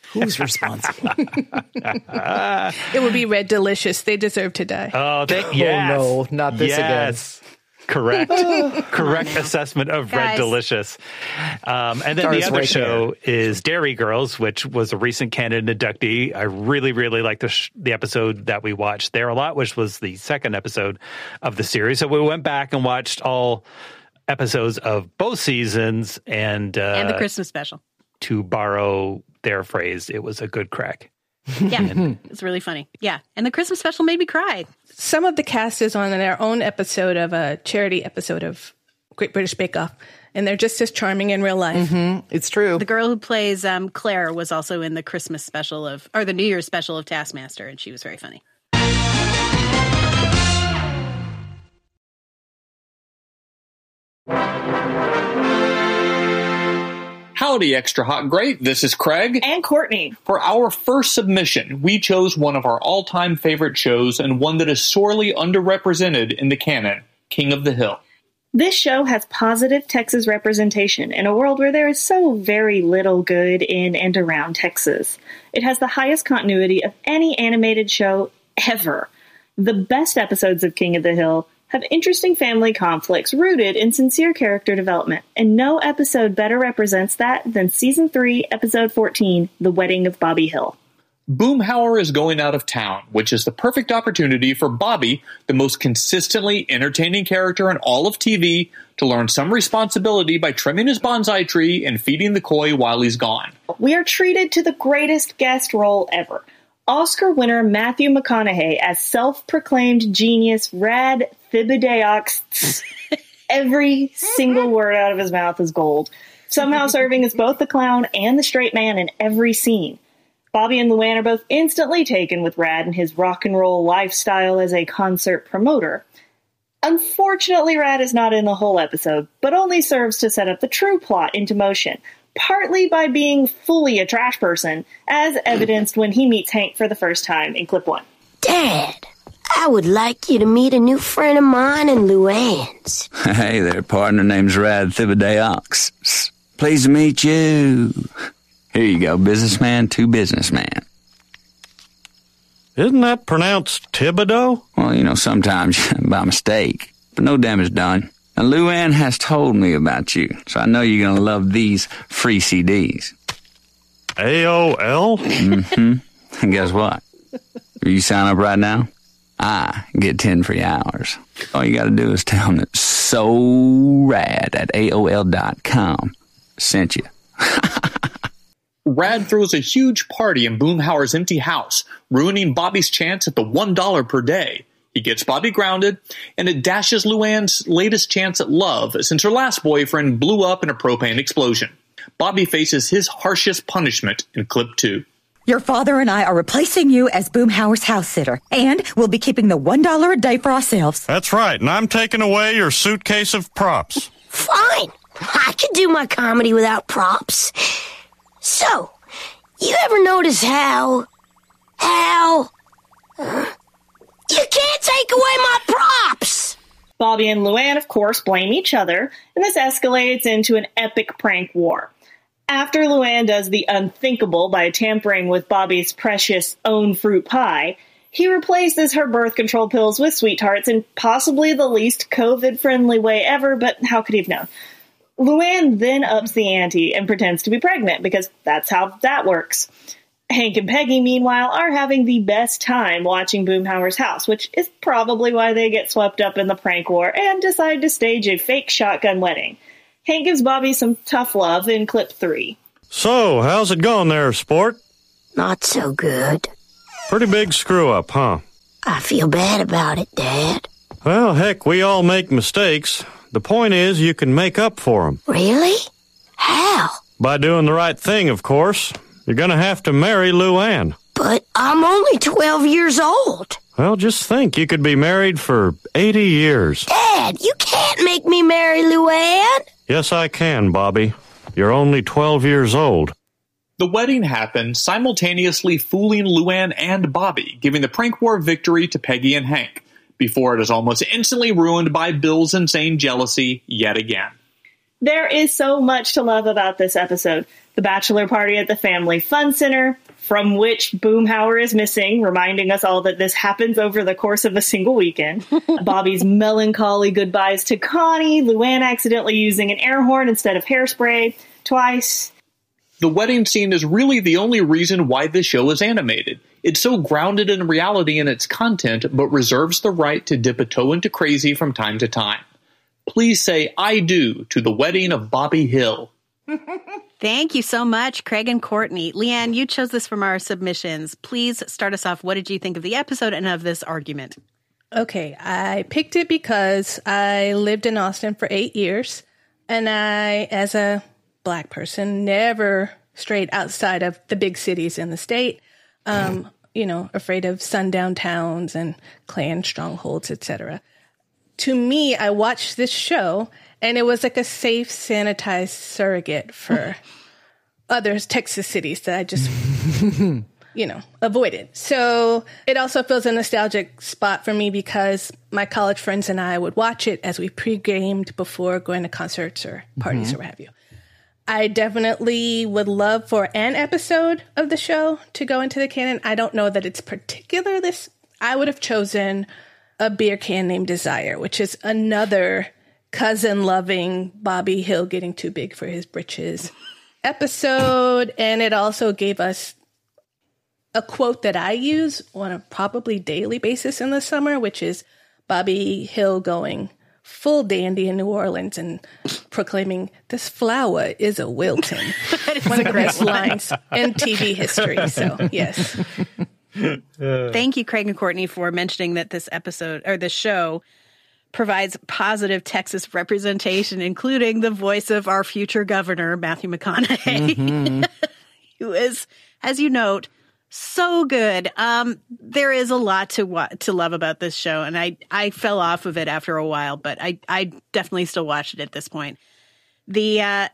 Who's responsible? It would be Red Delicious. They deserve to die. Oh, they, yes. Oh, no, not this yes. again. Correct. Correct assessment of Guys. Red Delicious. Um, and then Stars the other right show is Dairy Girls, which was a recent canon inductee. I really, really liked the, sh- the episode that we watched there a lot, which was the second episode of the series. So we went back and watched all episodes of both seasons. And, uh, And the Christmas special. to borrow their phrase, it was a good crack. Yeah, it's really funny. Yeah, and the Christmas special made me cry. Some of the cast is on their own episode of a charity episode of Great British Bake Off, and they're just as charming in real life. Mm-hmm. It's true. The girl who plays um, Claire was also in the Christmas special of, or the New Year's special of Taskmaster, and she was very funny. Howdy, Extra Hot Great. This is Craig. And Courtney. For our first submission, we chose one of our all-time favorite shows and one that is sorely underrepresented in the canon, King of the Hill. This show has positive Texas representation in a world where there is so very little good in and around Texas. It has the highest continuity of any animated show ever. The best episodes of King of the Hill have interesting family conflicts rooted in sincere character development, and no episode better represents that than Season three, Episode fourteen, The Wedding of Bobby Hill. Boomhauer is going out of town, which is the perfect opportunity for Bobby, the most consistently entertaining character in all of T V, to learn some responsibility by trimming his bonsai tree and feeding the koi while he's gone. We are treated to the greatest guest role ever. Oscar winner Matthew McConaughey as self-proclaimed genius Rad Thibodeaux. Every single word out of his mouth is gold, somehow serving as both the clown and the straight man in every scene. Bobby and Luann are both instantly taken with Rad and his rock and roll lifestyle as a concert promoter. Unfortunately, Rad is not in the whole episode, but only serves to set up the true plot into motion, partly by being fully a trash person, as evidenced when he meets Hank for the first time in clip one. Dad, I would like you to meet a new friend of mine and Luann's. Hey there, partner. Name's Rad Thibodeaux. Pleased to meet you. Here you go, businessman to businessman. Isn't that pronounced Thibodeau? Well, you know, sometimes by mistake, but no damage done. And Luann has told me about you, so I know you're going to love these free C Ds. A O L? Mm-hmm. And guess what? If you sign up right now, I get ten free hours. All you got to do is tell them that So Rad at A O L dot com sent you. Rad throws a huge party in Boomhauer's empty house, ruining Bobby's chance at the one dollar per day. He gets Bobby grounded, and it dashes Luann's latest chance at love since her last boyfriend blew up in a propane explosion. Bobby faces his harshest punishment in clip two. Your father and I are replacing you as Boomhauer's house sitter, and we'll be keeping the one dollar a day for ourselves. That's right, and I'm taking away your suitcase of props. Fine. I could do my comedy without props. So, you ever notice how... how... Uh, you can't take away my props! Bobby and Luann, of course, blame each other, and this escalates into an epic prank war. After Luann does the unthinkable by tampering with Bobby's precious own fruit pie, he replaces her birth control pills with sweethearts in possibly the least COVID-friendly way ever, but how could he have known? Luann then ups the ante and pretends to be pregnant, because that's how that works. Hank and Peggy, meanwhile, are having the best time watching Boomhauer's house, which is probably why they get swept up in the prank war and decide to stage a fake shotgun wedding. Hank gives Bobby some tough love in clip three. So, how's it going there, sport? Not so good. Pretty big screw-up, huh? I feel bad about it, Dad. Well, heck, we all make mistakes. The point is you can make up for them. Really? How? By doing the right thing, of course. You're going to have to marry Luann. But I'm only twelve years old. Well, just think, you could be married for eighty years. Dad, you can't make me marry Luann. Yes, I can, Bobby. You're only twelve years old. The wedding happened, simultaneously fooling Luann and Bobby, giving the prank war victory to Peggy and Hank, before it is almost instantly ruined by Bill's insane jealousy yet again. There is so much to love about this episode. The bachelor party at the family fun center, from which Boomhauer is missing, reminding us all that this happens over the course of a single weekend. Bobby's melancholy goodbyes to Connie, Luann accidentally using an air horn instead of hairspray twice. The wedding scene is really the only reason why this show is animated. It's so grounded in reality in its content, but reserves the right to dip a toe into crazy from time to time. Please say I do to the wedding of Bobby Hill. Thank you so much, Craig and Courtney. Leanne, you chose this from our submissions. Please start us off. What did you think of the episode and of this argument? Okay, I picked it because I lived in Austin for eight years, and I, as a Black person, never strayed outside of the big cities in the state, um, you know, afraid of sundown towns and Klan strongholds, et cetera. To me, I watched this show, and it was like a safe, sanitized surrogate for other Texas cities that I just, you know, avoided. So it also fills a nostalgic spot for me because my college friends and I would watch it as we pre-gamed before going to concerts or parties mm-hmm. or what have you. I definitely would love for an episode of the show to go into the canon. I don't know that it's particular this. I would have chosen A Beer Can Named Desire, which is another cousin-loving Bobby Hill getting too big for his britches episode. And it also gave us a quote that I use on a probably daily basis in the summer, which is Bobby Hill going full dandy in New Orleans and proclaiming, "This flower is a Wilton." One of the best lines in T V history. So, yes. Thank you, Craig and Courtney, for mentioning that this episode or this show provides positive Texas representation, including the voice of our future governor, Matthew McConaughey, mm-hmm. who is, as you note, so good. Um, there is a lot to wa- to love about this show, and I, I fell off of it after a while, but I, I definitely still watch it at this point. The uh,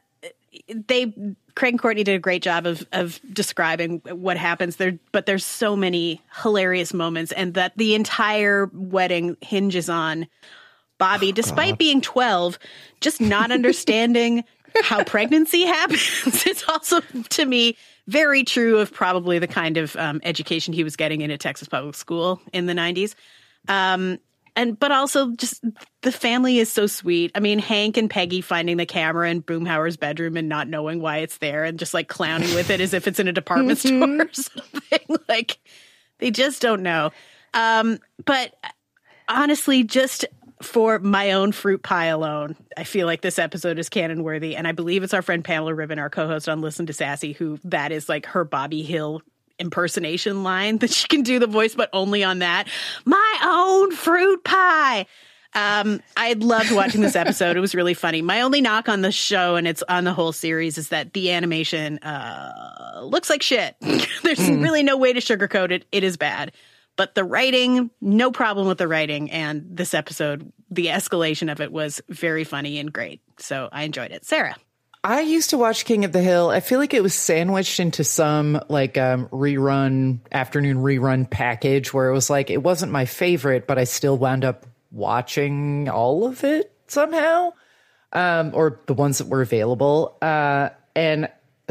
they Craig and Courtney did a great job of of describing what happens there, but there's so many hilarious moments, and that the entire wedding hinges on Bobby, oh, despite God. being twelve, just not understanding how pregnancy happens. It's also, to me, very true of probably the kind of um, education he was getting in a Texas public school in the nineties. Um, and but also just the family is so sweet. I mean, Hank and Peggy finding the camera in Boomhauer's bedroom and not knowing why it's there and just like clowning with it as if it's in a department mm-hmm. store or something. Like, they just don't know. Um, but honestly, just for my own fruit pie alone, I feel like this episode is canon worthy. And I believe it's our friend Pamela Ribbon, our co-host on Listen to Sassy, who that is like her Bobby Hill impersonation line that she can do the voice, but only on that. My own fruit pie. Um, I loved watching this episode. It was really funny. My only knock on the show, and it's on the whole series, is that the animation uh, looks like shit. There's mm. really no way to sugarcoat it. It is bad. But the writing, no problem with the writing. And this episode, the escalation of it was very funny and great. So I enjoyed it. Sarah. I used to watch King of the Hill. I feel like it was sandwiched into some like um, rerun, afternoon rerun package where it was like, it wasn't my favorite, but I still wound up watching all of it somehow, um, or the ones that were available. Uh, and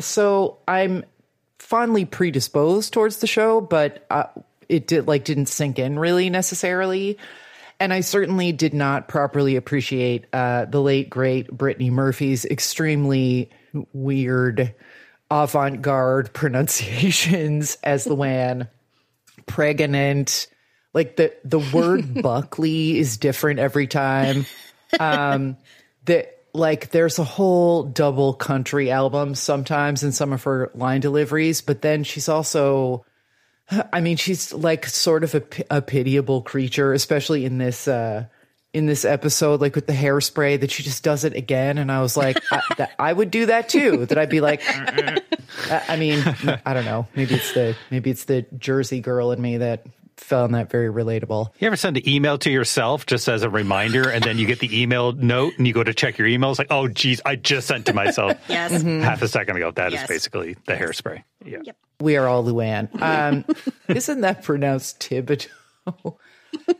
so I'm fondly predisposed towards the show, but uh, it did like didn't sink in really necessarily. And I certainly did not properly appreciate uh, the late, great Brittany Murphy's extremely weird avant-garde pronunciations as Luann. Pregnant. Like the, the word Buckley is different every time. Um, the, like there's a whole double country album sometimes in some of her line deliveries, but then she's also... I mean, she's like sort of a, a pitiable creature, especially in this uh, in this episode, like with the hairspray that she just does it again. And I was like, I, that, I would do that too. That I'd be like, I, I mean, I don't know. Maybe it's the maybe it's the Jersey girl in me that found that very relatable. You ever send an email to yourself just as a reminder, and then you get the email note and you go to check your emails like, oh, geez, I just sent to myself yes. mm-hmm. half a second ago. That yes. is basically the hairspray. Yeah. Yep. We are all Luann. Um, isn't that pronounced Thibodeau?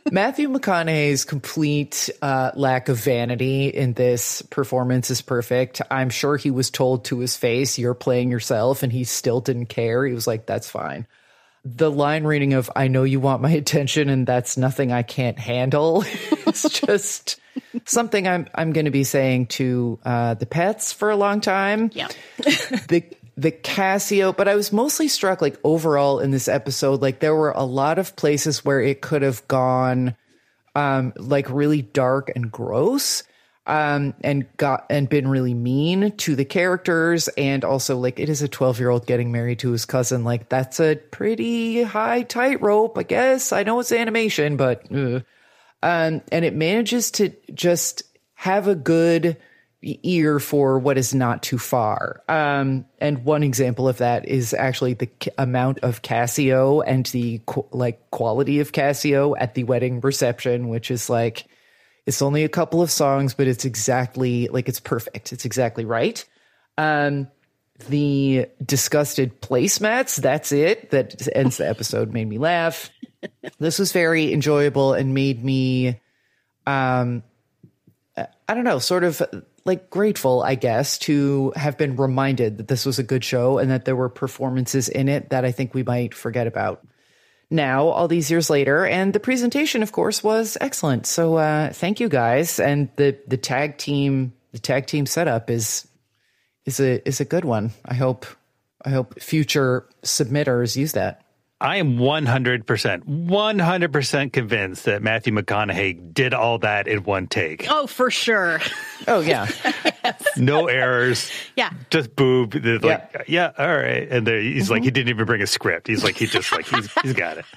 Matthew McConaughey's complete uh, lack of vanity in this performance is perfect. I'm sure he was told to his face, you're playing yourself, and he still didn't care. He was like, that's fine. The line reading of, I know you want my attention and that's nothing I can't handle. It's just something I'm I'm going to be saying to uh, the pets for a long time. Yeah. the the Casio, but I was mostly struck like overall in this episode, like there were a lot of places where it could have gone um, like really dark and gross. Um, and got and been really mean to the characters, and also like it is a twelve year old getting married to his cousin. Like that's a pretty high tightrope, I guess. I know it's animation, but uh. um, and it manages to just have a good ear for what is not too far. Um, and one example of that is actually the c- amount of Casio and the qu- like quality of Casio at the wedding reception, which is like. It's only a couple of songs, but it's exactly like it's perfect. It's exactly right. Um, the disgusted placemats, that's it. That ends the episode, made me laugh. This was very enjoyable and made me, um, I don't know, sort of like grateful, I guess, to have been reminded that this was a good show and that there were performances in it that I think we might forget about now, all these years later. And the presentation, of course, was excellent. So uh, thank you guys. And the the tag team, the tag team setup is is a is a good one. I hope I hope future submitters use that. I am one hundred percent, one hundred percent convinced that Matthew McConaughey did all that in one take. Oh, for sure. Oh, yeah. Yes. No errors. Yeah. Just boob. Like, yeah. yeah, all right. And there, he's mm-hmm. like, he didn't even bring a script. He's like, he just like, he's, he's got it.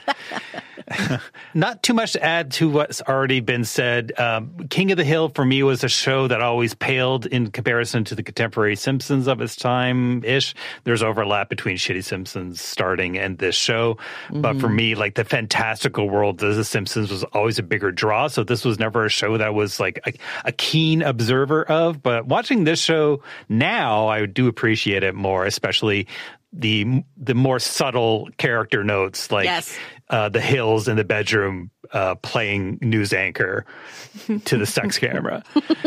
Not too much to add to what's already been said. Um, King of the Hill, for me, was a show that always paled in comparison to the contemporary Simpsons of its time-ish. There's overlap between Shitty Simpsons starting and this show. Mm-hmm. But for me, like the fantastical world of The Simpsons was always a bigger draw. So this was never a show that I was like a, a keen observer of. But watching this show now, I do appreciate it more, especially the the more subtle character notes, like yes. uh, the Hills in the bedroom uh, playing news anchor to the sex camera.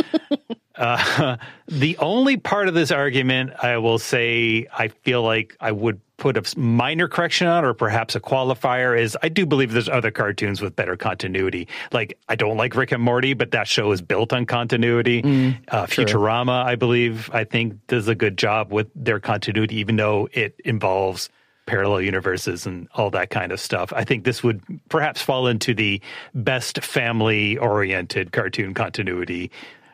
Uh, the only part of this argument I will say I feel like I would put a minor correction on, or perhaps a qualifier, is I do believe there's other cartoons with better continuity. Like, I don't like Rick and Morty, but that show is built on continuity. Mm, uh, Futurama, I believe, I think does a good job with their continuity, even though it involves parallel universes and all that kind of stuff. I think this would perhaps fall into the best family-oriented cartoon continuity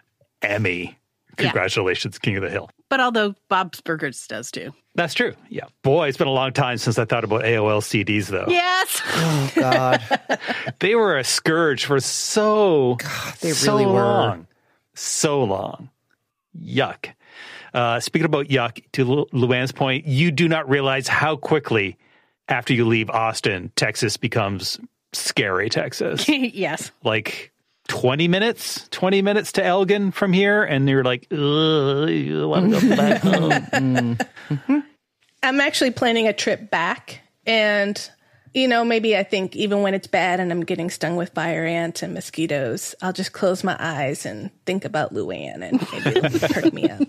Emmy. Congratulations, yeah. King of the Hill. But although Bob's Burgers does too. That's true. Yeah. Boy, it's been a long time since I thought about A O L C Ds, though. Yes. Oh, God. They were a scourge for so, God, they so really long. were. So long. Yuck. Uh, speaking about yuck, to Lu- Luann's point, you do not realize how quickly after you leave Austin, Texas becomes scary Texas. Yes. Like twenty minutes, twenty minutes to Elgin from here, and you're like, ugh, I want to go back home. Mm-hmm. I'm actually planning a trip back, and, you know, maybe I think even when it's bad and I'm getting stung with fire ants and mosquitoes, I'll just close my eyes and think about Luann, and maybe it'll perk me up.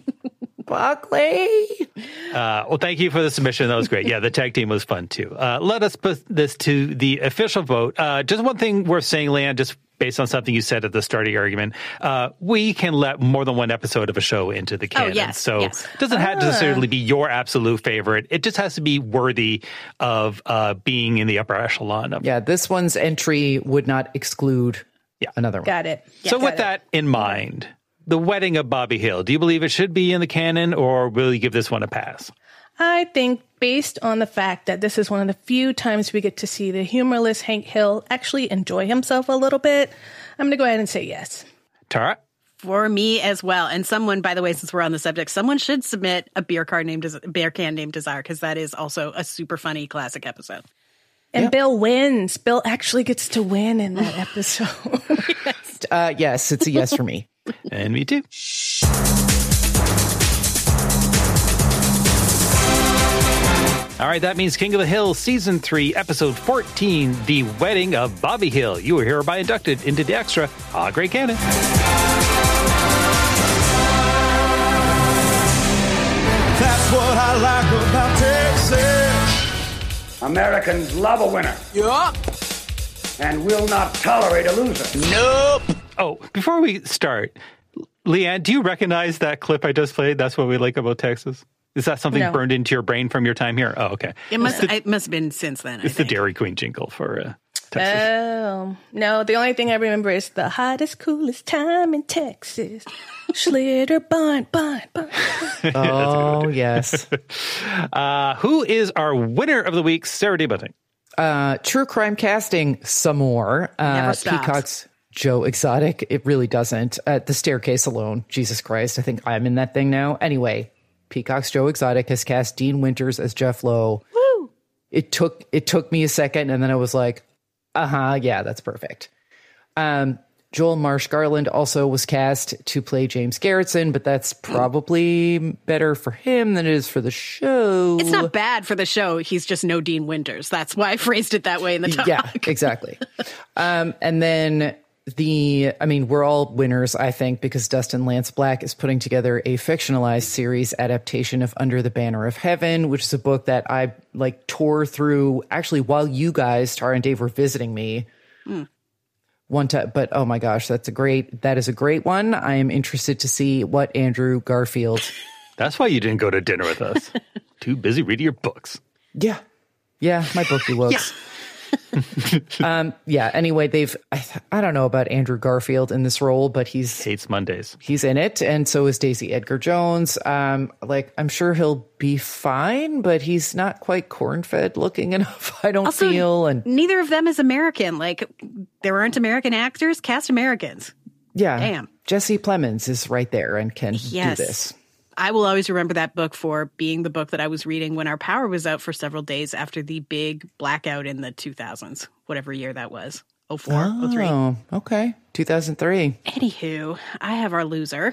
Buckley. Uh, well, thank you for the submission. That was great. Yeah, the tag team was fun, too. Uh, let us put this to the official vote. Uh, just one thing worth saying, Leanne, just based on something you said at the start of the argument, uh, we can let more than one episode of a show into the canon. Oh, yes, so yes. it doesn't have to necessarily be your absolute favorite. It just has to be worthy of uh, being in the upper echelon. Of yeah, this one's entry would not exclude yeah. another one. Got it. Yeah, so got with it. that in mind, the wedding of Bobby Hill, do you believe it should be in the canon, or will you give this one a pass? I think based on the fact that this is one of the few times we get to see the humorless Hank Hill actually enjoy himself a little bit, I'm going to go ahead and say yes. Tara? For me as well. And someone, by the way, since we're on the subject, someone should submit a beer card named Des- beer can named Desire, because that is also a super funny classic episode. And yeah. Bill wins. Bill actually gets to win in that episode. yes. Uh, yes, it's a yes for me. And me too. All right, that means King of the Hill, Season three, Episode fourteen, The Wedding of Bobby Hill. You are hereby inducted into the extra Ah Great Canon. That's what I like about Texas. Americans love a winner. Yup. And will not tolerate a loser. Nope. Oh, before we start, Leanne, do you recognize that clip I just played? That's what we like about Texas. Is that something No. burned into your brain from your time here? Oh, okay. It must it must have been since then. I It's the think. Dairy Queen jingle for uh, Texas. Oh, no. The only thing I remember is the hottest, coolest time in Texas. Schlitter, bun, bun, bun. Oh, yes. Uh, who is our winner of the week, Sarah D. Bunting? Uh, true crime casting, some more. Uh, Never stops. Peacock's Joe Exotic. It really doesn't. Uh, the staircase alone. Jesus Christ. I think I'm in that thing now. Anyway, Peacock's Joe Exotic has cast Dean Winters as Jeff Lowe. Woo! It took it took me a second, and then I was like, uh-huh, yeah, that's perfect. Um, Joel Marsh Garland also was cast to play James Garretson, but that's probably better for him than it is for the show. It's not bad for the show. He's just no Dean Winters. That's why I phrased it that way in the talk. Yeah, exactly. um, and then the, I mean, we're all winners, I think, because Dustin Lance Black is putting together a fictionalized series adaptation of Under the Banner of Heaven, which is a book that I like tore through actually while you guys, Tara and Dave, were visiting me. Mm. One time, but oh my gosh, that's a great, that is a great one. I am interested to see what Andrew Garfield. That's why you didn't go to dinner with us. Too busy reading your books. Yeah. Yeah. My bookie looks. um, yeah. Anyway, they've, I, th- I don't know about Andrew Garfield in this role, but he's hates Mondays. He's in it. And so is Daisy Edgar Jones. Um, like, I'm sure he'll be fine, but he's not quite corn-fed looking enough. I don't Also, feel. And neither of them is American. Like, there aren't American actors. Cast Americans. yeah, Damn. Jesse Plemons is right there and can Yes. do this. I will always remember that book for being the book that I was reading when our power was out for several days after the big blackout in the two thousands, whatever year that was. oh four, oh three. Oh, okay. two thousand three. Anywho, I have our loser.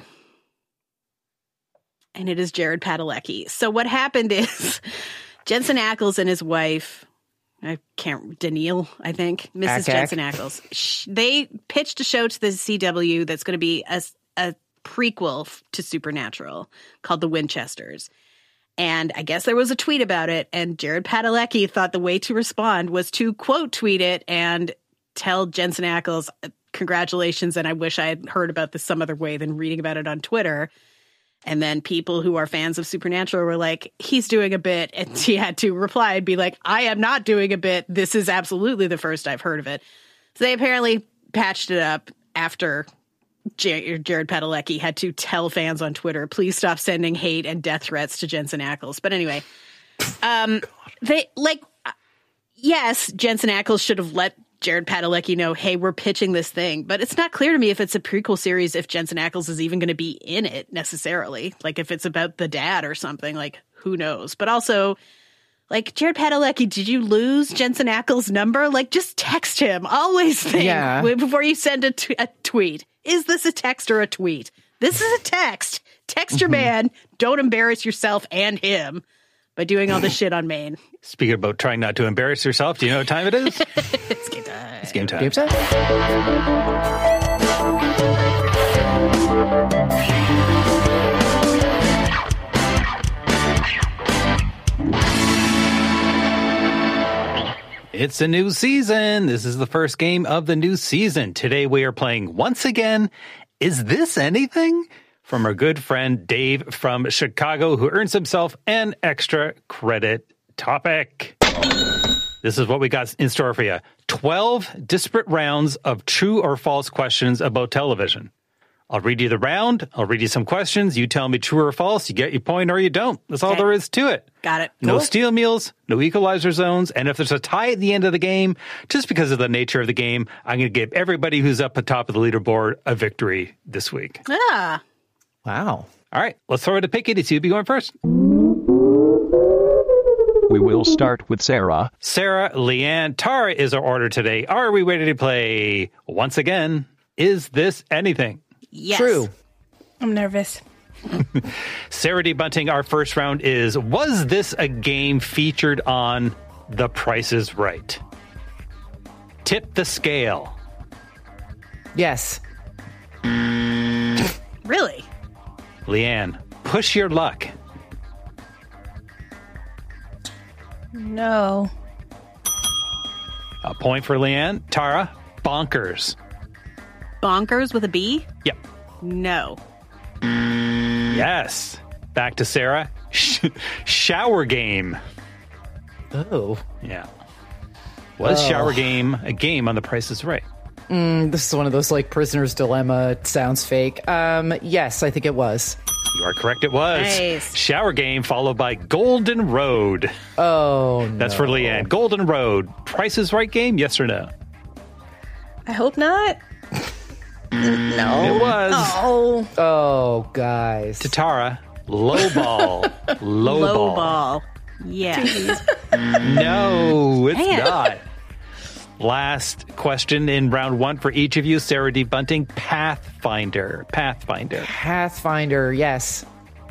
And it is Jared Padalecki. So what happened is Jensen Ackles and his wife, I can't, Danielle, I think, Missus Ack, ack. Jensen Ackles, sh- they pitched a show to the C W that's going to be a, a prequel f- to Supernatural called The Winchesters. And I guess there was a tweet about it, and Jared Padalecki thought the way to respond was to quote tweet it and tell Jensen Ackles, congratulations, and I wish I had heard about this some other way than reading about it on Twitter. And then people who are fans of Supernatural were like, he's doing a bit. And he had to reply and be like, I am not doing a bit. This is absolutely the first I've heard of it. So they apparently patched it up after J- Jared Padalecki had to tell fans on Twitter, please stop sending hate and death threats to Jensen Ackles. But anyway, um, they like, yes, Jensen Ackles should have let Jared Padalecki know, hey, we're pitching this thing. But it's not clear to me if it's a prequel series, if Jensen Ackles is even going to be in it necessarily. Like if it's about the dad or something, like who knows? But also, like, Jared Padalecki, did you lose Jensen Ackles' number? Like, just text him. Always think Yeah. before you send a, t- a tweet. Is this a text or a tweet? This is a text. Text your man. Don't embarrass yourself and him by doing all this shit on Maine. Speaking about trying not to embarrass yourself, do you know what time it is? It's game time. It's game time. Game time? It's a new season. This is the first game of the new season. Today we are playing once again, Is This Anything? From our good friend Dave from Chicago, who earns himself an extra credit topic. This is what we got in store for you. twelve disparate rounds of true or false questions about television. I'll read you the round. I'll read you some questions. You tell me true or false. You get your point or you don't. That's all Okay. there is to it. Got it. No Cool. steal meals, no equalizer zones, and if there's a tie at the end of the game, just because of the nature of the game, I'm going to give everybody who's up at top of the leaderboard a victory this week. Ah. Wow. All right, let's throw it to Picky to see who'll be going first. We will start with Sarah. Sarah, Leanne, Tara is our order today. Are we ready to play once again? Is this anything? Yes. True. I'm nervous. Sarah D. Bunting, our first round is, was this a game featured on The Price is Right? Tip the scale. Yes. Really? Leanne, push your luck. No. A point for Leanne. Tara, bonkers. Bonkers with a B? Yep. No. Yes. Back to Sarah. Sh- shower game. Oh. Yeah. Was Oh. shower game a game on The Price is Right? Mm, this is one of those like prisoner's dilemma. It sounds fake. Um, yes, I think it was. You are correct. It was. Nice. Shower game followed by Golden Road. Oh, no. That's for Leanne. Golden Road. Price is Right game? Yes or no? I hope not. No. It was. Oh. Oh, guys. To Tara, low ball. Low, Low ball. ball. Yes. No, it's Man. not. Last question in round one for each of you. Sarah D. Bunting, Pathfinder. Pathfinder. Pathfinder, yes.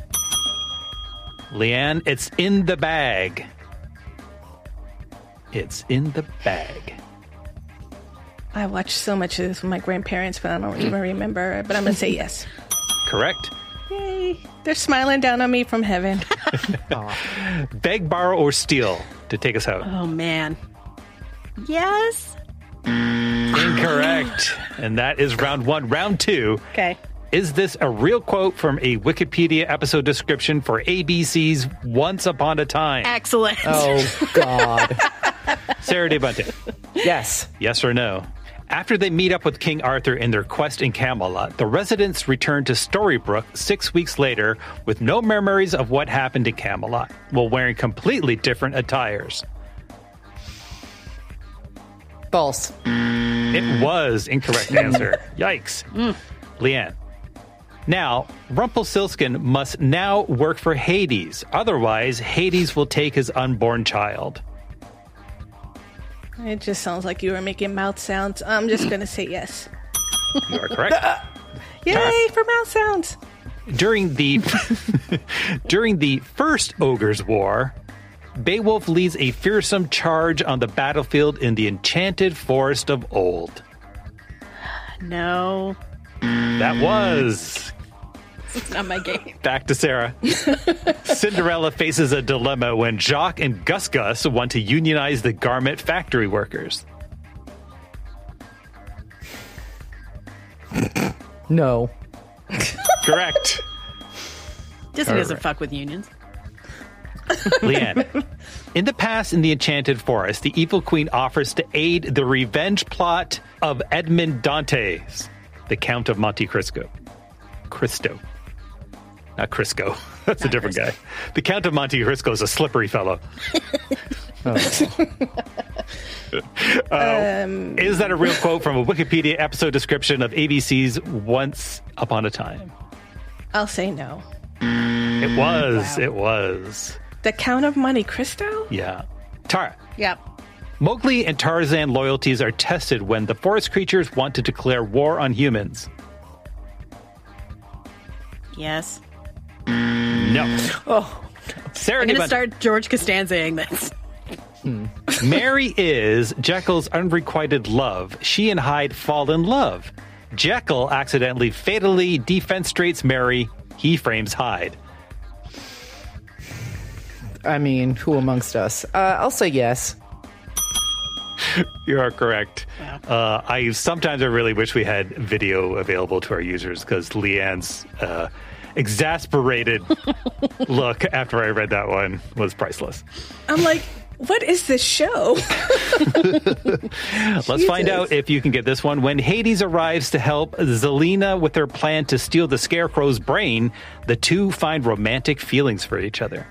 Leanne, it's in the bag. It's in the bag. I watched so much of this with my grandparents, but I don't even remember. But I'm going to say yes. Correct. Yay. They're smiling down on me from heaven. Beg, borrow, or steal to take us out. Oh, man. Yes. Incorrect. And that is round one. Round two. Okay. Is this a real quote from a Wikipedia episode description for A B C's Once Upon a Time? Excellent. Oh, God. Sarah D. Bunting. Yes. Yes or no? After they meet up with King Arthur in their quest in Camelot, the residents return to Storybrooke six weeks later with no memories of what happened in Camelot, while wearing completely different attires. False. It was incorrect answer. Yikes. Mm. Leanne. Now, Rumpelstiltskin must now work for Hades. Otherwise, Hades will take his unborn child. It just sounds like you were making mouth sounds. I'm just going to say yes. You are correct. Yay for mouth sounds. During the during the first Ogres War, Beowulf leads a fearsome charge on the battlefield in the enchanted forest of Old. No. That was. It's not my game. Back to Sarah. Cinderella faces a dilemma when Jock and Gus Gus want to unionize the garment factory workers. No. Correct. Disney All doesn't right. fuck with unions. Leanne. In the past, in the Enchanted Forest, the evil queen offers to aid the revenge plot of Edmond Dantes, the Count of Monte Cristo. Cristo. Not Crisco. That's Not a different Crisco. guy. The Count of Monte Cristo is a slippery fellow. Uh, Um, is that a real quote from a Wikipedia episode description of A B C's Once Upon a Time? I'll say no. It was. Wow. It was. The Count of Monte Cristo? Yeah. Tara. Yep. Mowgli and Tarzan loyalties are tested when the forest creatures want to declare war on humans. Yes. No. Oh. Sarah I'm going to DeBunting. start George Costanzaing this. Mary is Jekyll's unrequited love. She and Hyde fall in love. Jekyll accidentally fatally defenestrates Mary. He frames Hyde. I mean, who amongst us? Uh, I'll say yes. You are correct. Uh, I sometimes I really wish we had video available to our users because Leanne's uh, exasperated look after I read that one was priceless. I'm like, what is this show? Let's find out if you can get this one. When Hades arrives to help Zelina with her plan to steal the Scarecrow's brain, the two find romantic feelings for each other.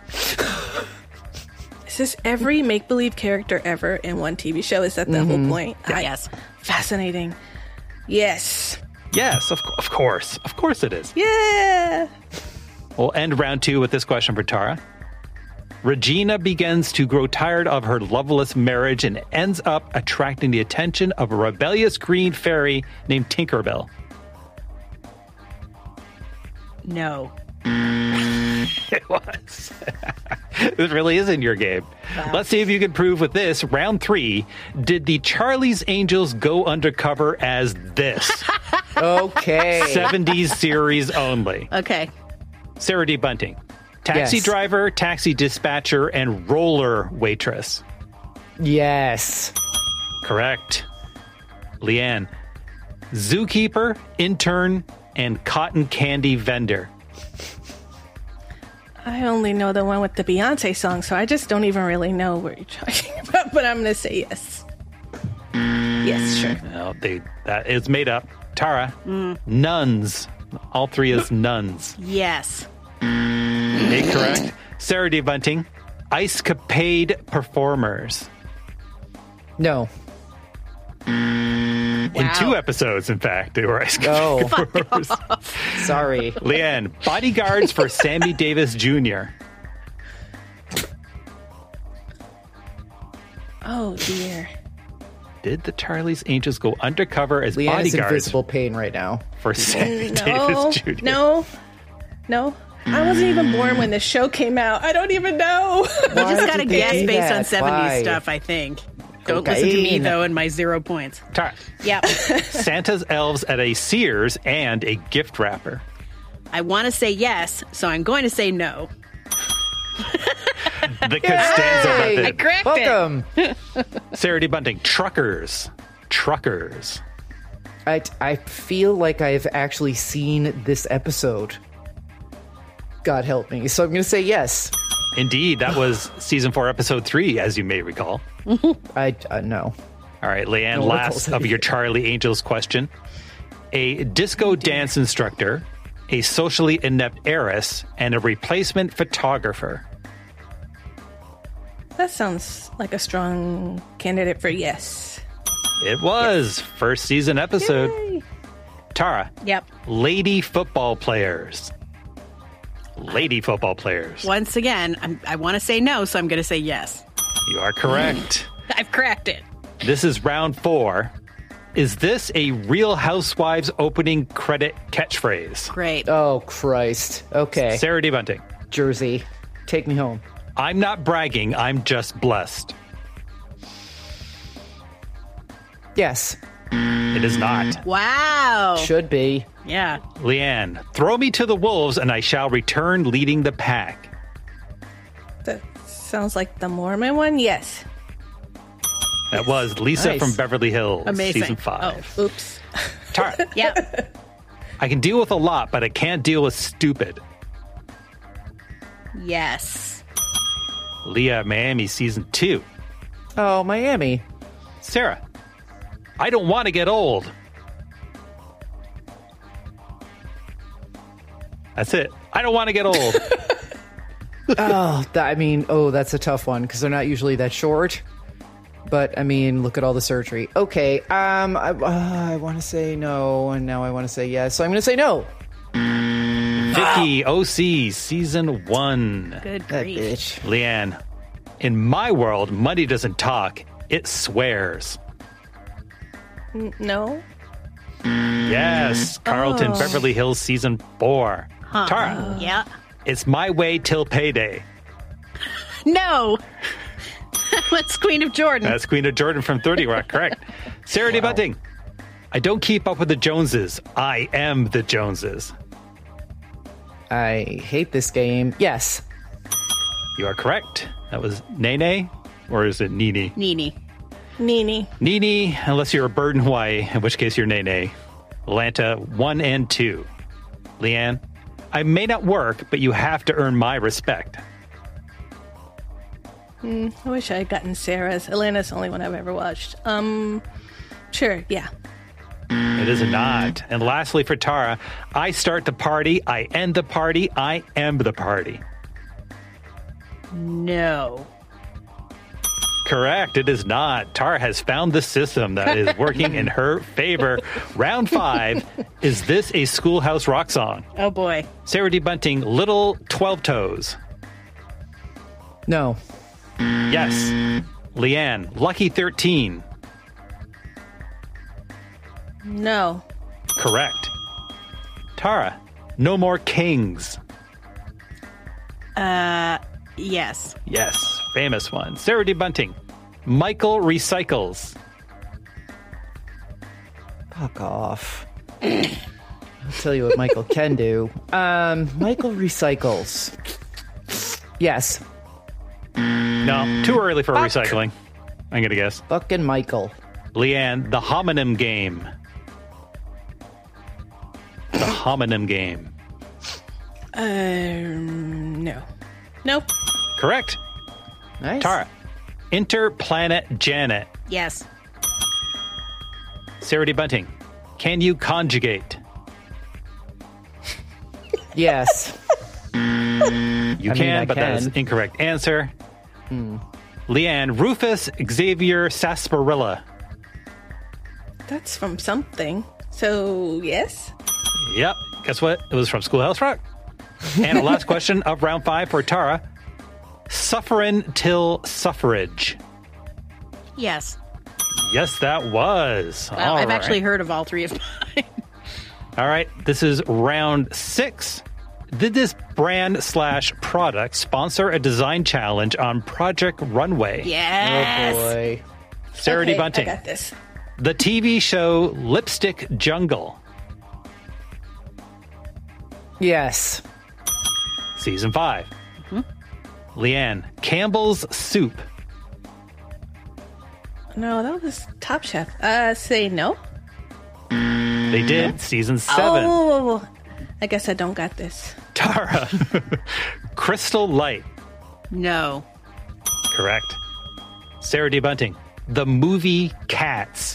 Is this every make-believe character ever in one T V show? Is that the Mhm. whole point? Ah, yes. Fascinating. Yes. Yes, of, of course. Of course it is. Yeah. We'll end round two with this question for Tara. Regina begins to grow tired of her loveless marriage and ends up attracting the attention of a rebellious green fairy named Tinkerbell. No. It was. It really is in your game. Wow. Let's see if you can prove with this. Round three. Did the Charlie's Angels go undercover as this? Okay. seventies series only. Okay. Sarah D. Bunting. Taxi Yes. driver, taxi dispatcher, and roller waitress. Yes. Correct. Leanne. Zookeeper, intern, and cotton candy vendor. I only know the one with the Beyonce song, so I just don't even really know what you're talking about, but I'm going to say yes. Yes, sure. No, they, that is made up. Tara. Mm. Nuns. All three is nuns. Yes. Okay, correct. Sarah D. Bunting. Ice-capade performers. No. In Wow. two episodes, in fact, they were ice-capade Oh. performers. Sorry. Leanne. Bodyguards for Sammy Davis Junior Oh, dear. Did the Charlie's Angels go undercover as Leanne is in bodyguards visible pain right now. for Sammy No, Davis Junior? no, no. I wasn't even born when the show came out. I don't even know. You just got to did they guess do based that? on seventies Why? stuff, I think. Don't listen to me, Cocaine. though, and my zero points. Tara. Yep. Santa's elves at a Sears and a gift wrapper. I want to say yes, so I'm going to say no. The Costanza Hey! method. I cracked Welcome. Sarah D. Bunting. Truckers. Truckers. I, I feel like I've actually seen this episode. God help me. So I'm going to say yes. Indeed, that was season four, episode three, as you may recall. I uh, no. All right, Leanne, No, last recalls of your Charlie Angels question. A disco dance instructor, a socially inept heiress, and a replacement photographer. That sounds like a strong candidate for yes. It was. First season episode. Yay. Tara. Yep. Lady football players. Lady football players. Once again, I'm, I want to say no, so I'm going to say yes. You are correct. I've cracked it. This is round four. Is this a Real Housewives opening credit catchphrase? Great. Oh, Christ. Okay. Sarah D. Bunting. Jersey, take me home. I'm not bragging, I'm just blessed. Yes. It is not. Wow. Should be. Yeah. Leanne, throw me to the wolves and I shall return leading the pack. That sounds like the Mormon one. Yes. That was Lisa Nice. from Beverly Hills, Amazing. season five. Oh, oops. Tara, Yep. I can deal with a lot, but I can't deal with stupid. Yes. Leah, Miami, season two. Oh, Miami. Sarah, I don't want to get old. That's it. I don't want to get old. Oh, that, I mean, oh, that's a tough one because they're not usually that short. But I mean, look at all the surgery. Okay, um, I, uh, I want to say no, and now I want to say yes. So I'm going to say no. Vicky, O C, season one. Good That grief. bitch. Leanne, in my world, money doesn't talk, it swears. N- no. Yes, Carlton, Oh. Beverly Hills, season four. Huh. Tara, Yeah. it's my way till payday. No. That's Queen of Jordan. That's Queen of Jordan from thirty Rock, correct. Sarah D. Bunting, I don't keep up with the Joneses. I am the Joneses. I hate this game. Yes. You are correct. That was Nene, or is it Nene? Nene. Nene. Nene, unless you're a bird in Hawaii, in which case you're Nene. Atlanta, one and two. Leanne, I may not work, but you have to earn my respect. Mm, I wish I had gotten Sarah's. Atlanta's the only one I've ever watched. Um, sure, yeah. It is not. And lastly, for Tara, I start the party, I end the party, I am the party. No. Correct. It is not. Tara has found the system that is working in her favor. Round five. Is this a Schoolhouse Rock song? Oh, boy. Sarah D. Bunting, Little twelve Toes. No. Yes. Leanne, Lucky thirteen. No. Correct. Tara, No More Kings. Uh, yes. Yes, famous one. Sarah D. Bunting. Michael Recycles. Fuck off. I'll tell you what Michael can do. Um, Michael Recycles. Yes. No, too early for Fuck. recycling. I'm going to guess. Fucking Michael. Leanne, the homonym game. The homonym game. Um, no. Nope. Correct. Nice. Tara. Interplanet Janet. Yes. Sarah D. Bunting. Can you conjugate? Yes. You I can, mean, I but that is can. incorrect answer. Hmm. Leanne, Rufus Xavier Sarsaparilla. That's from something. So, yes? Yep. Guess what? It was from Schoolhouse Rock. And the last question of round five for Tara. Sufferin' till suffrage. Yes. Yes, that was. Well, All I've right. actually heard of all three of mine. All right. This is round six. Did this brand slash product sponsor a design challenge on Project Runway? Yes. Oh, boy. Sarah D. Okay, Bunting. I got this. The T V show Lipstick Jungle. Yes. Season five. Leanne, Campbell's Soup. No, that was Top Chef. Uh, say no. They did. Season seven. Oh, I guess I don't got this. Tara. Crystal Light. No. Correct. Sarah D. Bunting. The movie Cats.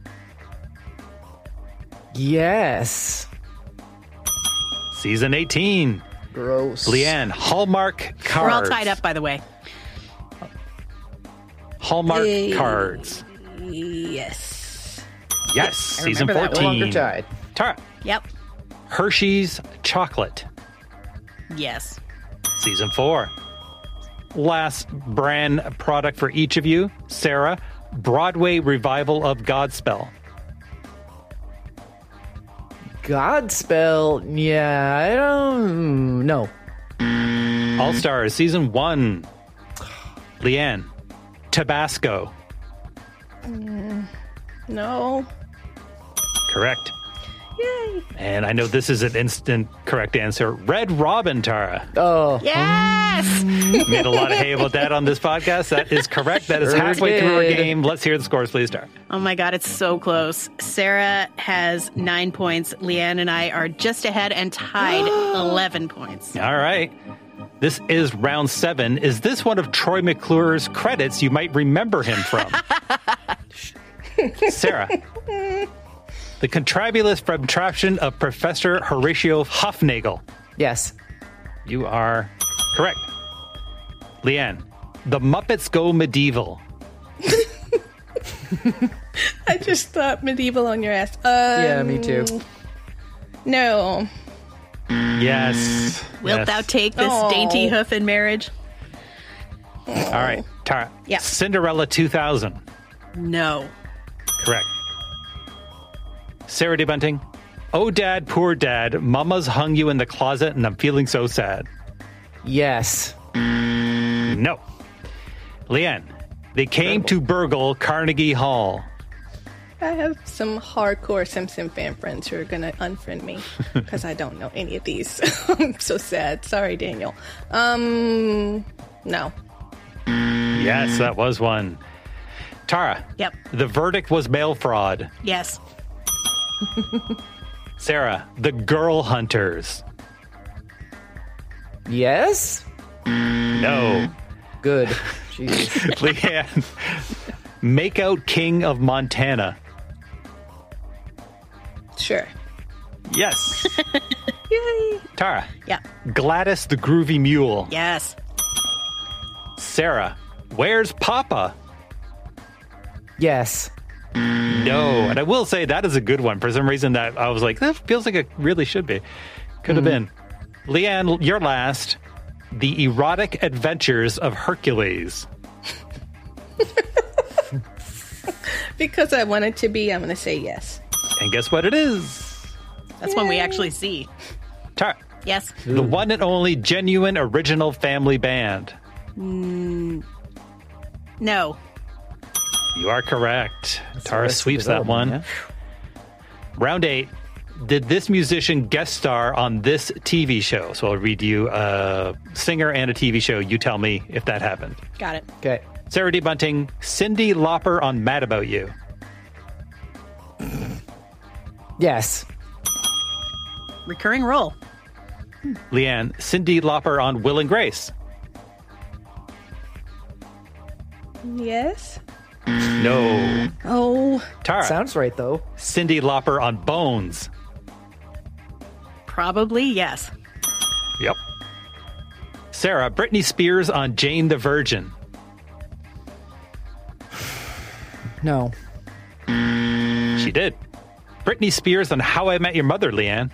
Yes. Season eighteen. Gross. Leanne, Hallmark Cards. We're all tied up, by the way. Hallmark Hey. Cards. Yes. Yes. I Season remember that fourteen. one. Longer tied. Tara. Yep. Hershey's Chocolate. Yes. Season four. Last brand product for each of you. Sarah, Broadway revival of Godspell. Godspell. Yeah, I don't know. All Stars, season one. Leanne, Tabasco. Mm, no. Correct. Yay. And I know this is an instant correct answer. Red Robin, Tara. Oh. Yes. Made a lot of hay about that on this podcast. That is correct. That is Sure halfway through our did. game. Let's hear the scores, please, Tara. Oh my God, it's so close. Sarah has nine points. Leanne and I are just ahead and tied eleven points. All right. This is round seven. Is this one of Troy McClure's credits you might remember him from? Sarah. The contribulous contraption of Professor Horatio Hufnagel. Yes. You are correct. Leanne. The Muppets Go Medieval. I just thought medieval on your ass. Um, Yeah, me too. No. Yes. Wilt yes. thou take this Oh. dainty hoof in marriage? All right. Tara. Yeah. Cinderella two thousand. No. Correct. Sarah D. Bunting. Oh, Dad, poor Dad. Mama's hung you in the closet and I'm feeling so sad. Yes. No. Leanne. They came to burgle Carnegie Hall. I have some hardcore Simpson fan friends who are going to unfriend me because I don't know any of these. I'm so sad. Sorry, Daniel. Um, no. Yes, that was one. Tara. Yep. The verdict was mail fraud. Yes. Sarah. The Girl Hunters. Yes? No. Good. Jesus. Leanne. Makeout King of Montana. Sure. Yes. Yay. Tara. Yeah. Gladys the Groovy Mule. Yes. Sarah. Where's Papa? Yes. No. And I will say that is a good one. For some reason that I was like, that feels like it really should be. Could have been. Leanne, you're last. The Erotic Adventures of Hercules. Because I want it to be, I'm going to say yes. And guess what it is? That's one we actually see. Tara. Yes. The one and only genuine original family band. Mm, no. You are correct. Tara Arrested sweeps that one. Development, Round eight. Did this musician guest star on this T V show? So I'll read you a singer and a T V show. You tell me if that happened. Got it. Okay. Sarah D. Bunting, Cyndi Lauper on Mad About You. Yes. Recurring role. Leanne, Cyndi Lauper on Will and Grace. Yes. No. Oh. Tara. Sounds right, though. Cyndi Lauper on Bones. Probably yes. Yep. Sarah, Britney Spears on Jane the Virgin. No. She did. Britney Spears on How I Met Your Mother, Leanne.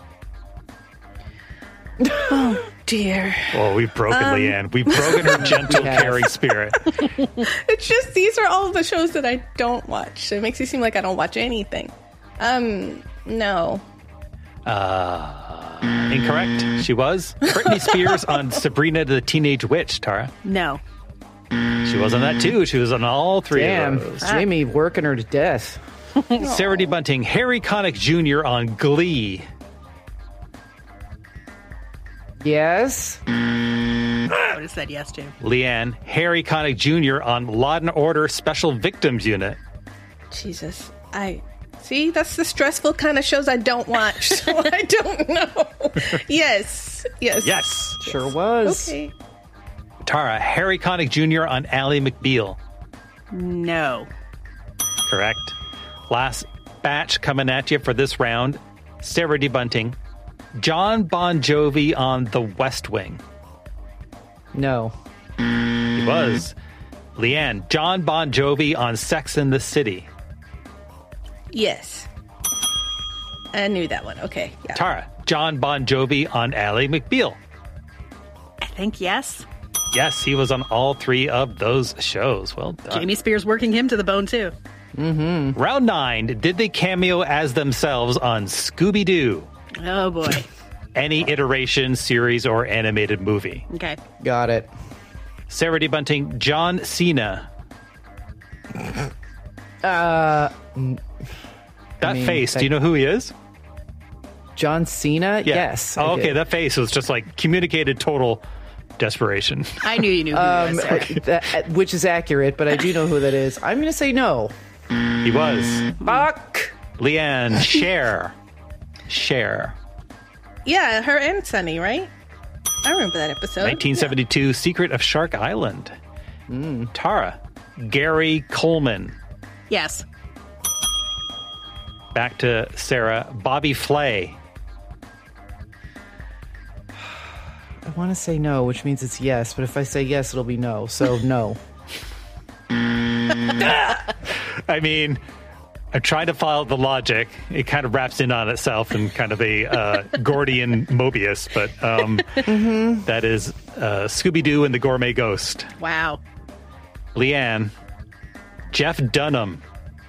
Oh, dear. Oh, we've broken Um, Leanne. We've broken her gentle, Yes. caring spirit. It's just, these are all the shows that I don't watch. So it makes it seem like I don't watch anything. Um, no. Uh, incorrect. She was. Britney Spears on Sabrina the Teenage Witch, Tara. No. She was on that too. She was on all three Damn. of those. Jamie working her to death. Sarah D. Bunting, Harry Connick Junior on Glee. Yes. I would have said yes to. Leanne, Harry Connick Junior on Law and Order Special Victims Unit. Jesus. I see, that's the stressful kind of shows I don't watch, so I don't know. Yes. Yes. Yes. Sure was. Okay. Tara, Harry Connick Junior on Ally McBeal. No. Correct. Last batch coming at you for this round. Sarah D. Bunting, John Bon Jovi on The West Wing. No. He was. Leanne, John Bon Jovi on Sex and the City. Yes. I knew that one. Okay. Yeah. Tara, John Bon Jovi on Ally McBeal. I think yes. Yes, he was on all three of those shows. Well done. Jamie Spears working him to the bone, too. Mm-hmm. Round nine. Did they cameo as themselves on Scooby-Doo? Oh, boy. Any iteration, series, or animated movie? Okay. Got it. Sarah D. Bunting, John Cena. Uh, That I mean, face, that- do you know who he is? John Cena? Yeah. Yes. I Oh, okay, did. that face was just like communicated total desperation. I knew you knew who Um, he was. uh, that- which is accurate, but I do know who that is. I'm going to say no. He was. Fuck. Leanne, Cher. Cher. Yeah, her and Sunny, right? I remember that episode. nineteen seventy-two, Secret of Shark Island. Tara, Gary Coleman. Yes. Back to Sarah, Bobby Flay. I want to say no, which means it's yes, but if I say yes, it'll be no. So no. I mean, I'm trying to follow the logic. It kind of wraps in on itself in kind of a uh, Gordian Mobius, but um, Mm-hmm. that is uh, Scooby-Doo and the Gourmet Ghost. Wow. Leanne, Jeff Dunham.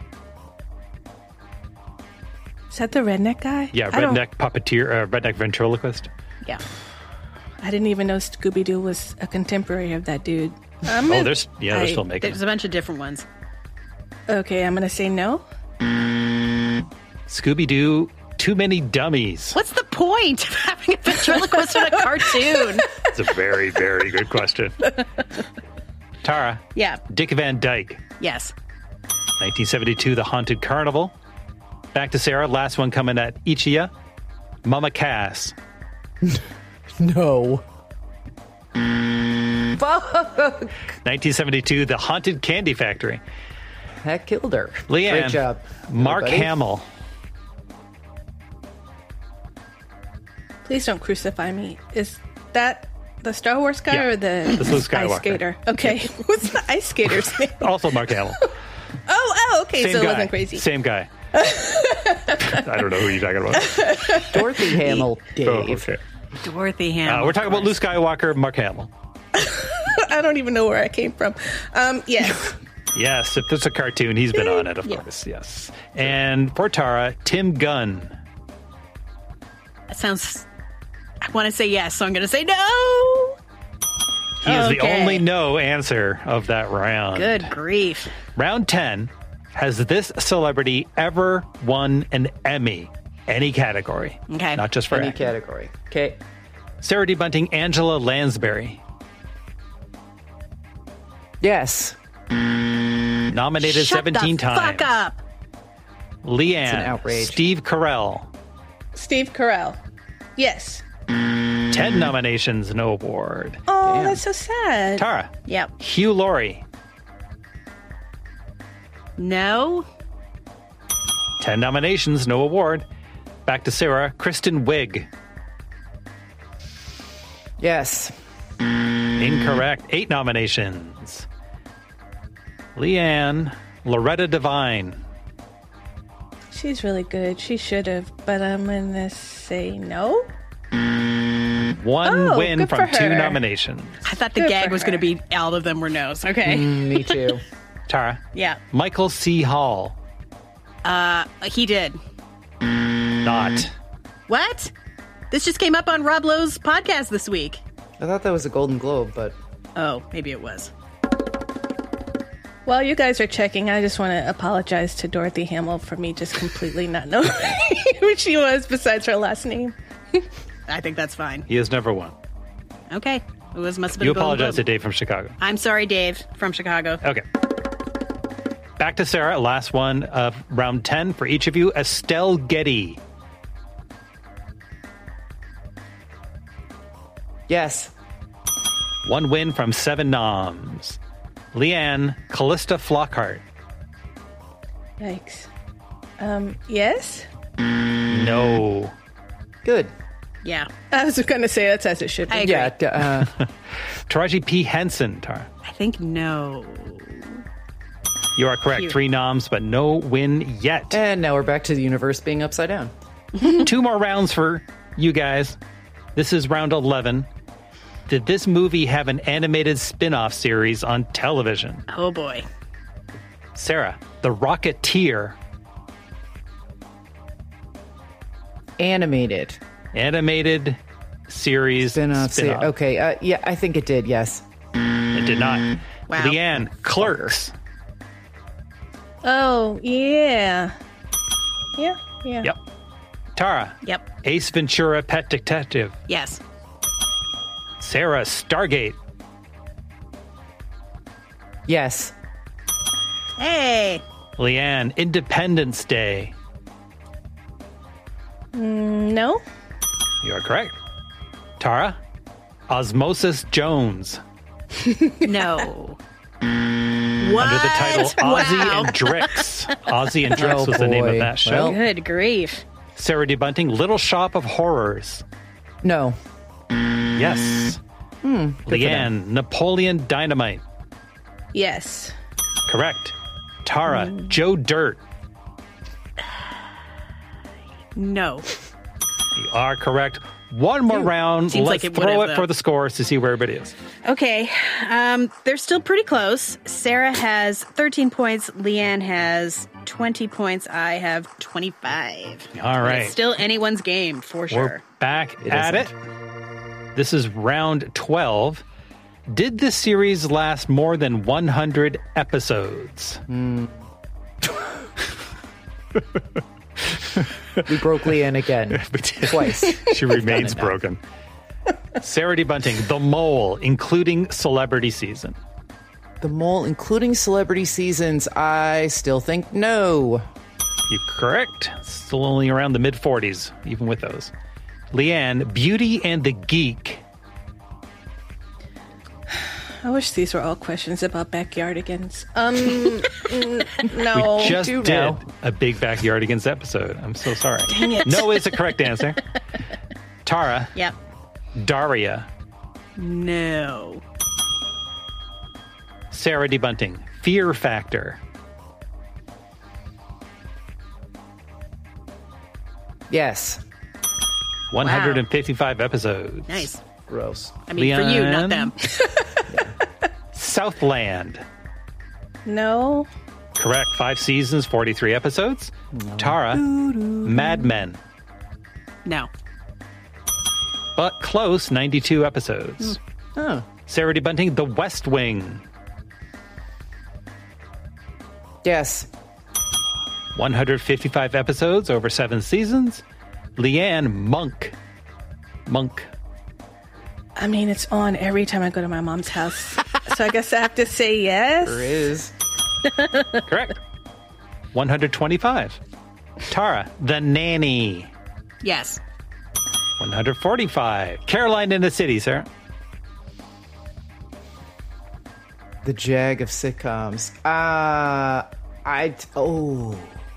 Is that the redneck guy? Yeah, I don't- redneck puppeteer, uh, redneck ventriloquist. Yeah. I didn't even know Scooby Doo was a contemporary of that dude. I'm Oh, gonna- there's yeah, they're I- still making. There's a bunch of different ones. Okay, I'm gonna say no. Scooby-Doo, Too Many Dummies. What's the point of having a ventriloquist in a cartoon? It's a very, very good question. Tara, Yeah. Dick Van Dyke. Yes. nineteen seventy-two, The Haunted Carnival. Back to Sarah, last one coming at Ichiya. Mama Cass. No. Fuck. nineteen seventy-two, The Haunted Candy Factory. That killed her. Leanne. Great job. Mark everybody. Hamill. Please don't crucify me. Is that the Star Wars guy Yeah, or the that's Luke Skywalker. ice skater? Okay, what's the ice skater's name? Also Mark Hamill. Oh, oh, okay, Same so guy. it wasn't crazy. Same guy. I don't know who you're talking about. Dorothy Hamill, Dave. Oh, okay. Dorothy Hamill. Uh, we're talking about Luke Skywalker, Mark Hamill. I don't even know where I came from. Um, yes. Yes, if it's a cartoon, he's been on it, of course. Yes. And for Tara, Tim Gunn. That sounds I want to say yes, so I'm going to say no. He is the Okay. only no answer of that round. Good grief. Round ten. Has this celebrity ever won an Emmy? Any category. Okay. Not just for Any acting. category. Okay. Sarah D. Bunting, Angela Lansbury. Yes. Nominated Shut seventeen the times. fuck up. Leanne. It's an outrage. Steve Carell. Steve Carell. Yes. Ten nominations, no award. Oh, Damn. that's so sad. Tara. Yep. Hugh Laurie. No. Ten nominations, no award. Back to Sarah. Kristen Wiig. Yes. Incorrect. Eight nominations. Leanne. Loretta Devine. She's really good. She should have, but I'm going to say no. One Oh, win good from for two her. nominations. I thought the Good gag for was going to her. be all of them were no's. Okay. Mm, me too. Tara. Yeah. Michael C. Hall. Uh, he did. Not. What? This just came up on Rob Lowe's podcast this week. I thought that was a Golden Globe, but Oh, maybe it was. While you guys are checking, I just want to apologize to Dorothy Hamill for me just completely not knowing who she was besides her last name. I think that's fine. He has never won. Okay. It was must have been You a Golden apologize to Globe. Dave from Chicago. I'm sorry, Dave from Chicago. Okay. Back to Sarah. Last one of round ten for each of you. Estelle Getty. yes. One win from seven noms. Leanne. Callista Flockhart. Yikes. Um, yes? No. Good. Yeah. I was going to say that's as it should be. I agree. Yeah. d- Uh, Taraji P. Henson. Tara. I think no. You are correct. Cute. Three noms, but no win yet. and now we're back to the universe being upside down. Two more rounds for you guys. This is round eleven. Did this movie have an animated spin-off series on television? Oh boy. Sarah, The Rocketeer. Animated. Animated series Spin-off. se- spin-off. Okay. Uh, yeah, I think it did. Yes. It did not. Wow. Leanne, Clerks. Oh, yeah. Yeah, yeah. Yep. Tara, Yep. Ace Ventura, Pet Detective. Yes. Sarah, Stargate. Yes. Hey. Leanne, Independence Day. Mm, no? You are correct. Tara, Osmosis Jones. No. What? Under the title Ozzy Wow. and Drix. Ozzy and Drix Oh, was the name of boy. that show. Well- Good grief. Sarah D. Bunting, Little Shop of Horrors. No. Yes. Hmm. good for them. Leanne, Napoleon Dynamite. Yes. Correct. Tara, Joe Dirt. No. You are correct. One more round. Seems Let's like it would throw have, it though. for the scores to see where everybody is. Okay. Um, they're still pretty close. Sarah has thirteen points. Leanne has twenty points. I have twenty-five. All But right. It's still anyone's game for We're sure. back It at isn't. it. This is round twelve. Did this series last more than one hundred episodes? We broke Leanne again. Twice. She remains broken. Sarah D. Bunting, The Mole, including Celebrity Season. The Mole, including celebrity seasons, I still think no. You're correct. Still only around the mid forties, even with those. Leanne, Beauty and the Geek. I wish these were all questions about backyardigans. Um, n- no. We just do did know. a big Backyardigans episode. I'm so sorry. Dang it. No is the correct answer. Tara, Yep. Daria. No. Sarah D. Bunting, Fear Factor. Yes. one hundred fifty-five episodes. Nice. Gross. I mean, for you, not Leanne? them. Southland. No. Correct. Five seasons, forty-three episodes. Tara, Mad Men. No. but close, ninety-two episodes. Oh. Sarah D. Bunting, The West Wing. Yes. one hundred fifty-five episodes over seven seasons. Leanne, Monk. Monk. I mean, it's on every time I go to my mom's house. So I guess I have to say yes. There is. Correct. one hundred twenty-five. Tara, The Nanny. Yes. one hundred forty-five. Caroline in the City, Sarah. The Jag of sitcoms. Uh, I oh,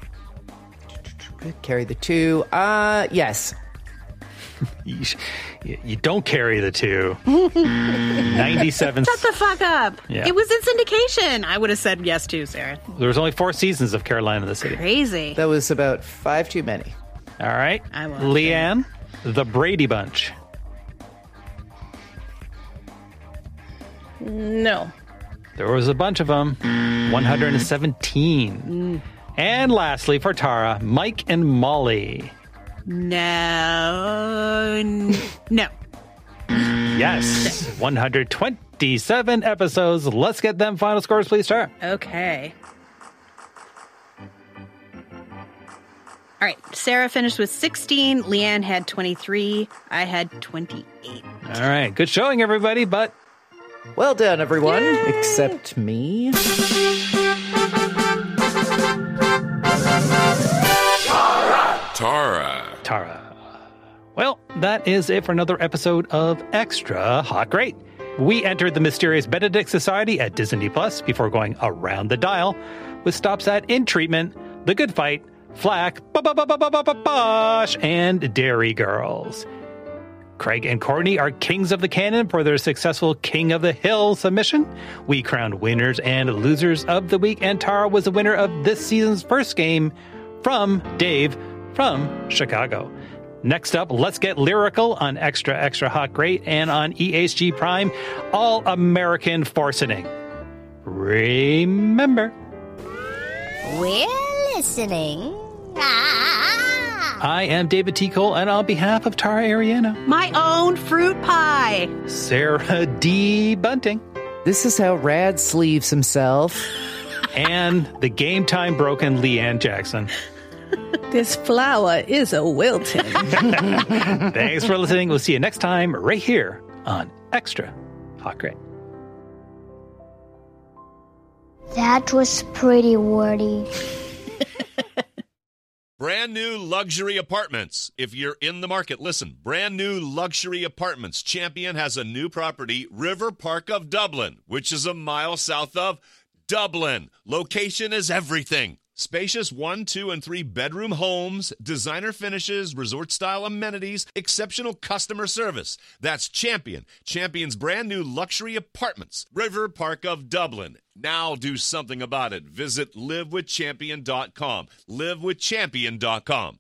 carry the two. Uh, yes. You, you don't carry the two. ninety-seven. Shut the fuck up. Yeah. It was in syndication. I would have said yes too, Sarah. There was only four seasons of Caroline in the City. Crazy. That was about five too many. All right. I won't. Leanne, The Brady Bunch. No. There was a bunch of them. one hundred seventeen. Mm. And lastly, for Tara, Mike and Molly. No. n- No. Yes. one hundred twenty-seven episodes. Let's get them final scores, please, Tara. Okay. All right. Sarah finished with sixteen. Leanne had twenty-three. I had twenty-eight. All right. Good showing, everybody, but well done, everyone, Yay! Except me. Tara. Tara. Well, that is it for another episode of Extra Hot Great. We entered the mysterious Benedict Society at Disney Plus before going around the dial with stops at In Treatment, The Good Fight, Flack, Bosh, and Dairy Girls. Craig and Courtney are kings of the canon for their successful King of the Hill submission. We crowned winners and losers of the week, and Tara was the winner of this season's first game from Dave from Chicago. Next up, let's get lyrical on Extra Extra Hot Great and on E H G Prime, All American Forcening. Remember, we're listening. Ah. I am David T. Cole, and on behalf of Tara Ariano, my own fruit pie, Sarah D. Bunting, this is how Rad sleeves himself, and the game time broken Leanne Jackson. This flower is a wilting. Thanks for listening. We'll see you next time right here on Extra Hot Great. That was pretty wordy. Brand new luxury apartments. If you're in the market, listen. Brand new luxury apartments. Champion has a new property, River Park of Dublin, which is a mile south of Dublin. Location is everything. Spacious one, two, and three bedroom homes, designer finishes, resort-style amenities, exceptional customer service. That's Champion. Champion's brand new luxury apartments. River Park of Dublin. Now do something about it. Visit live with champion dot com. live with champion dot com.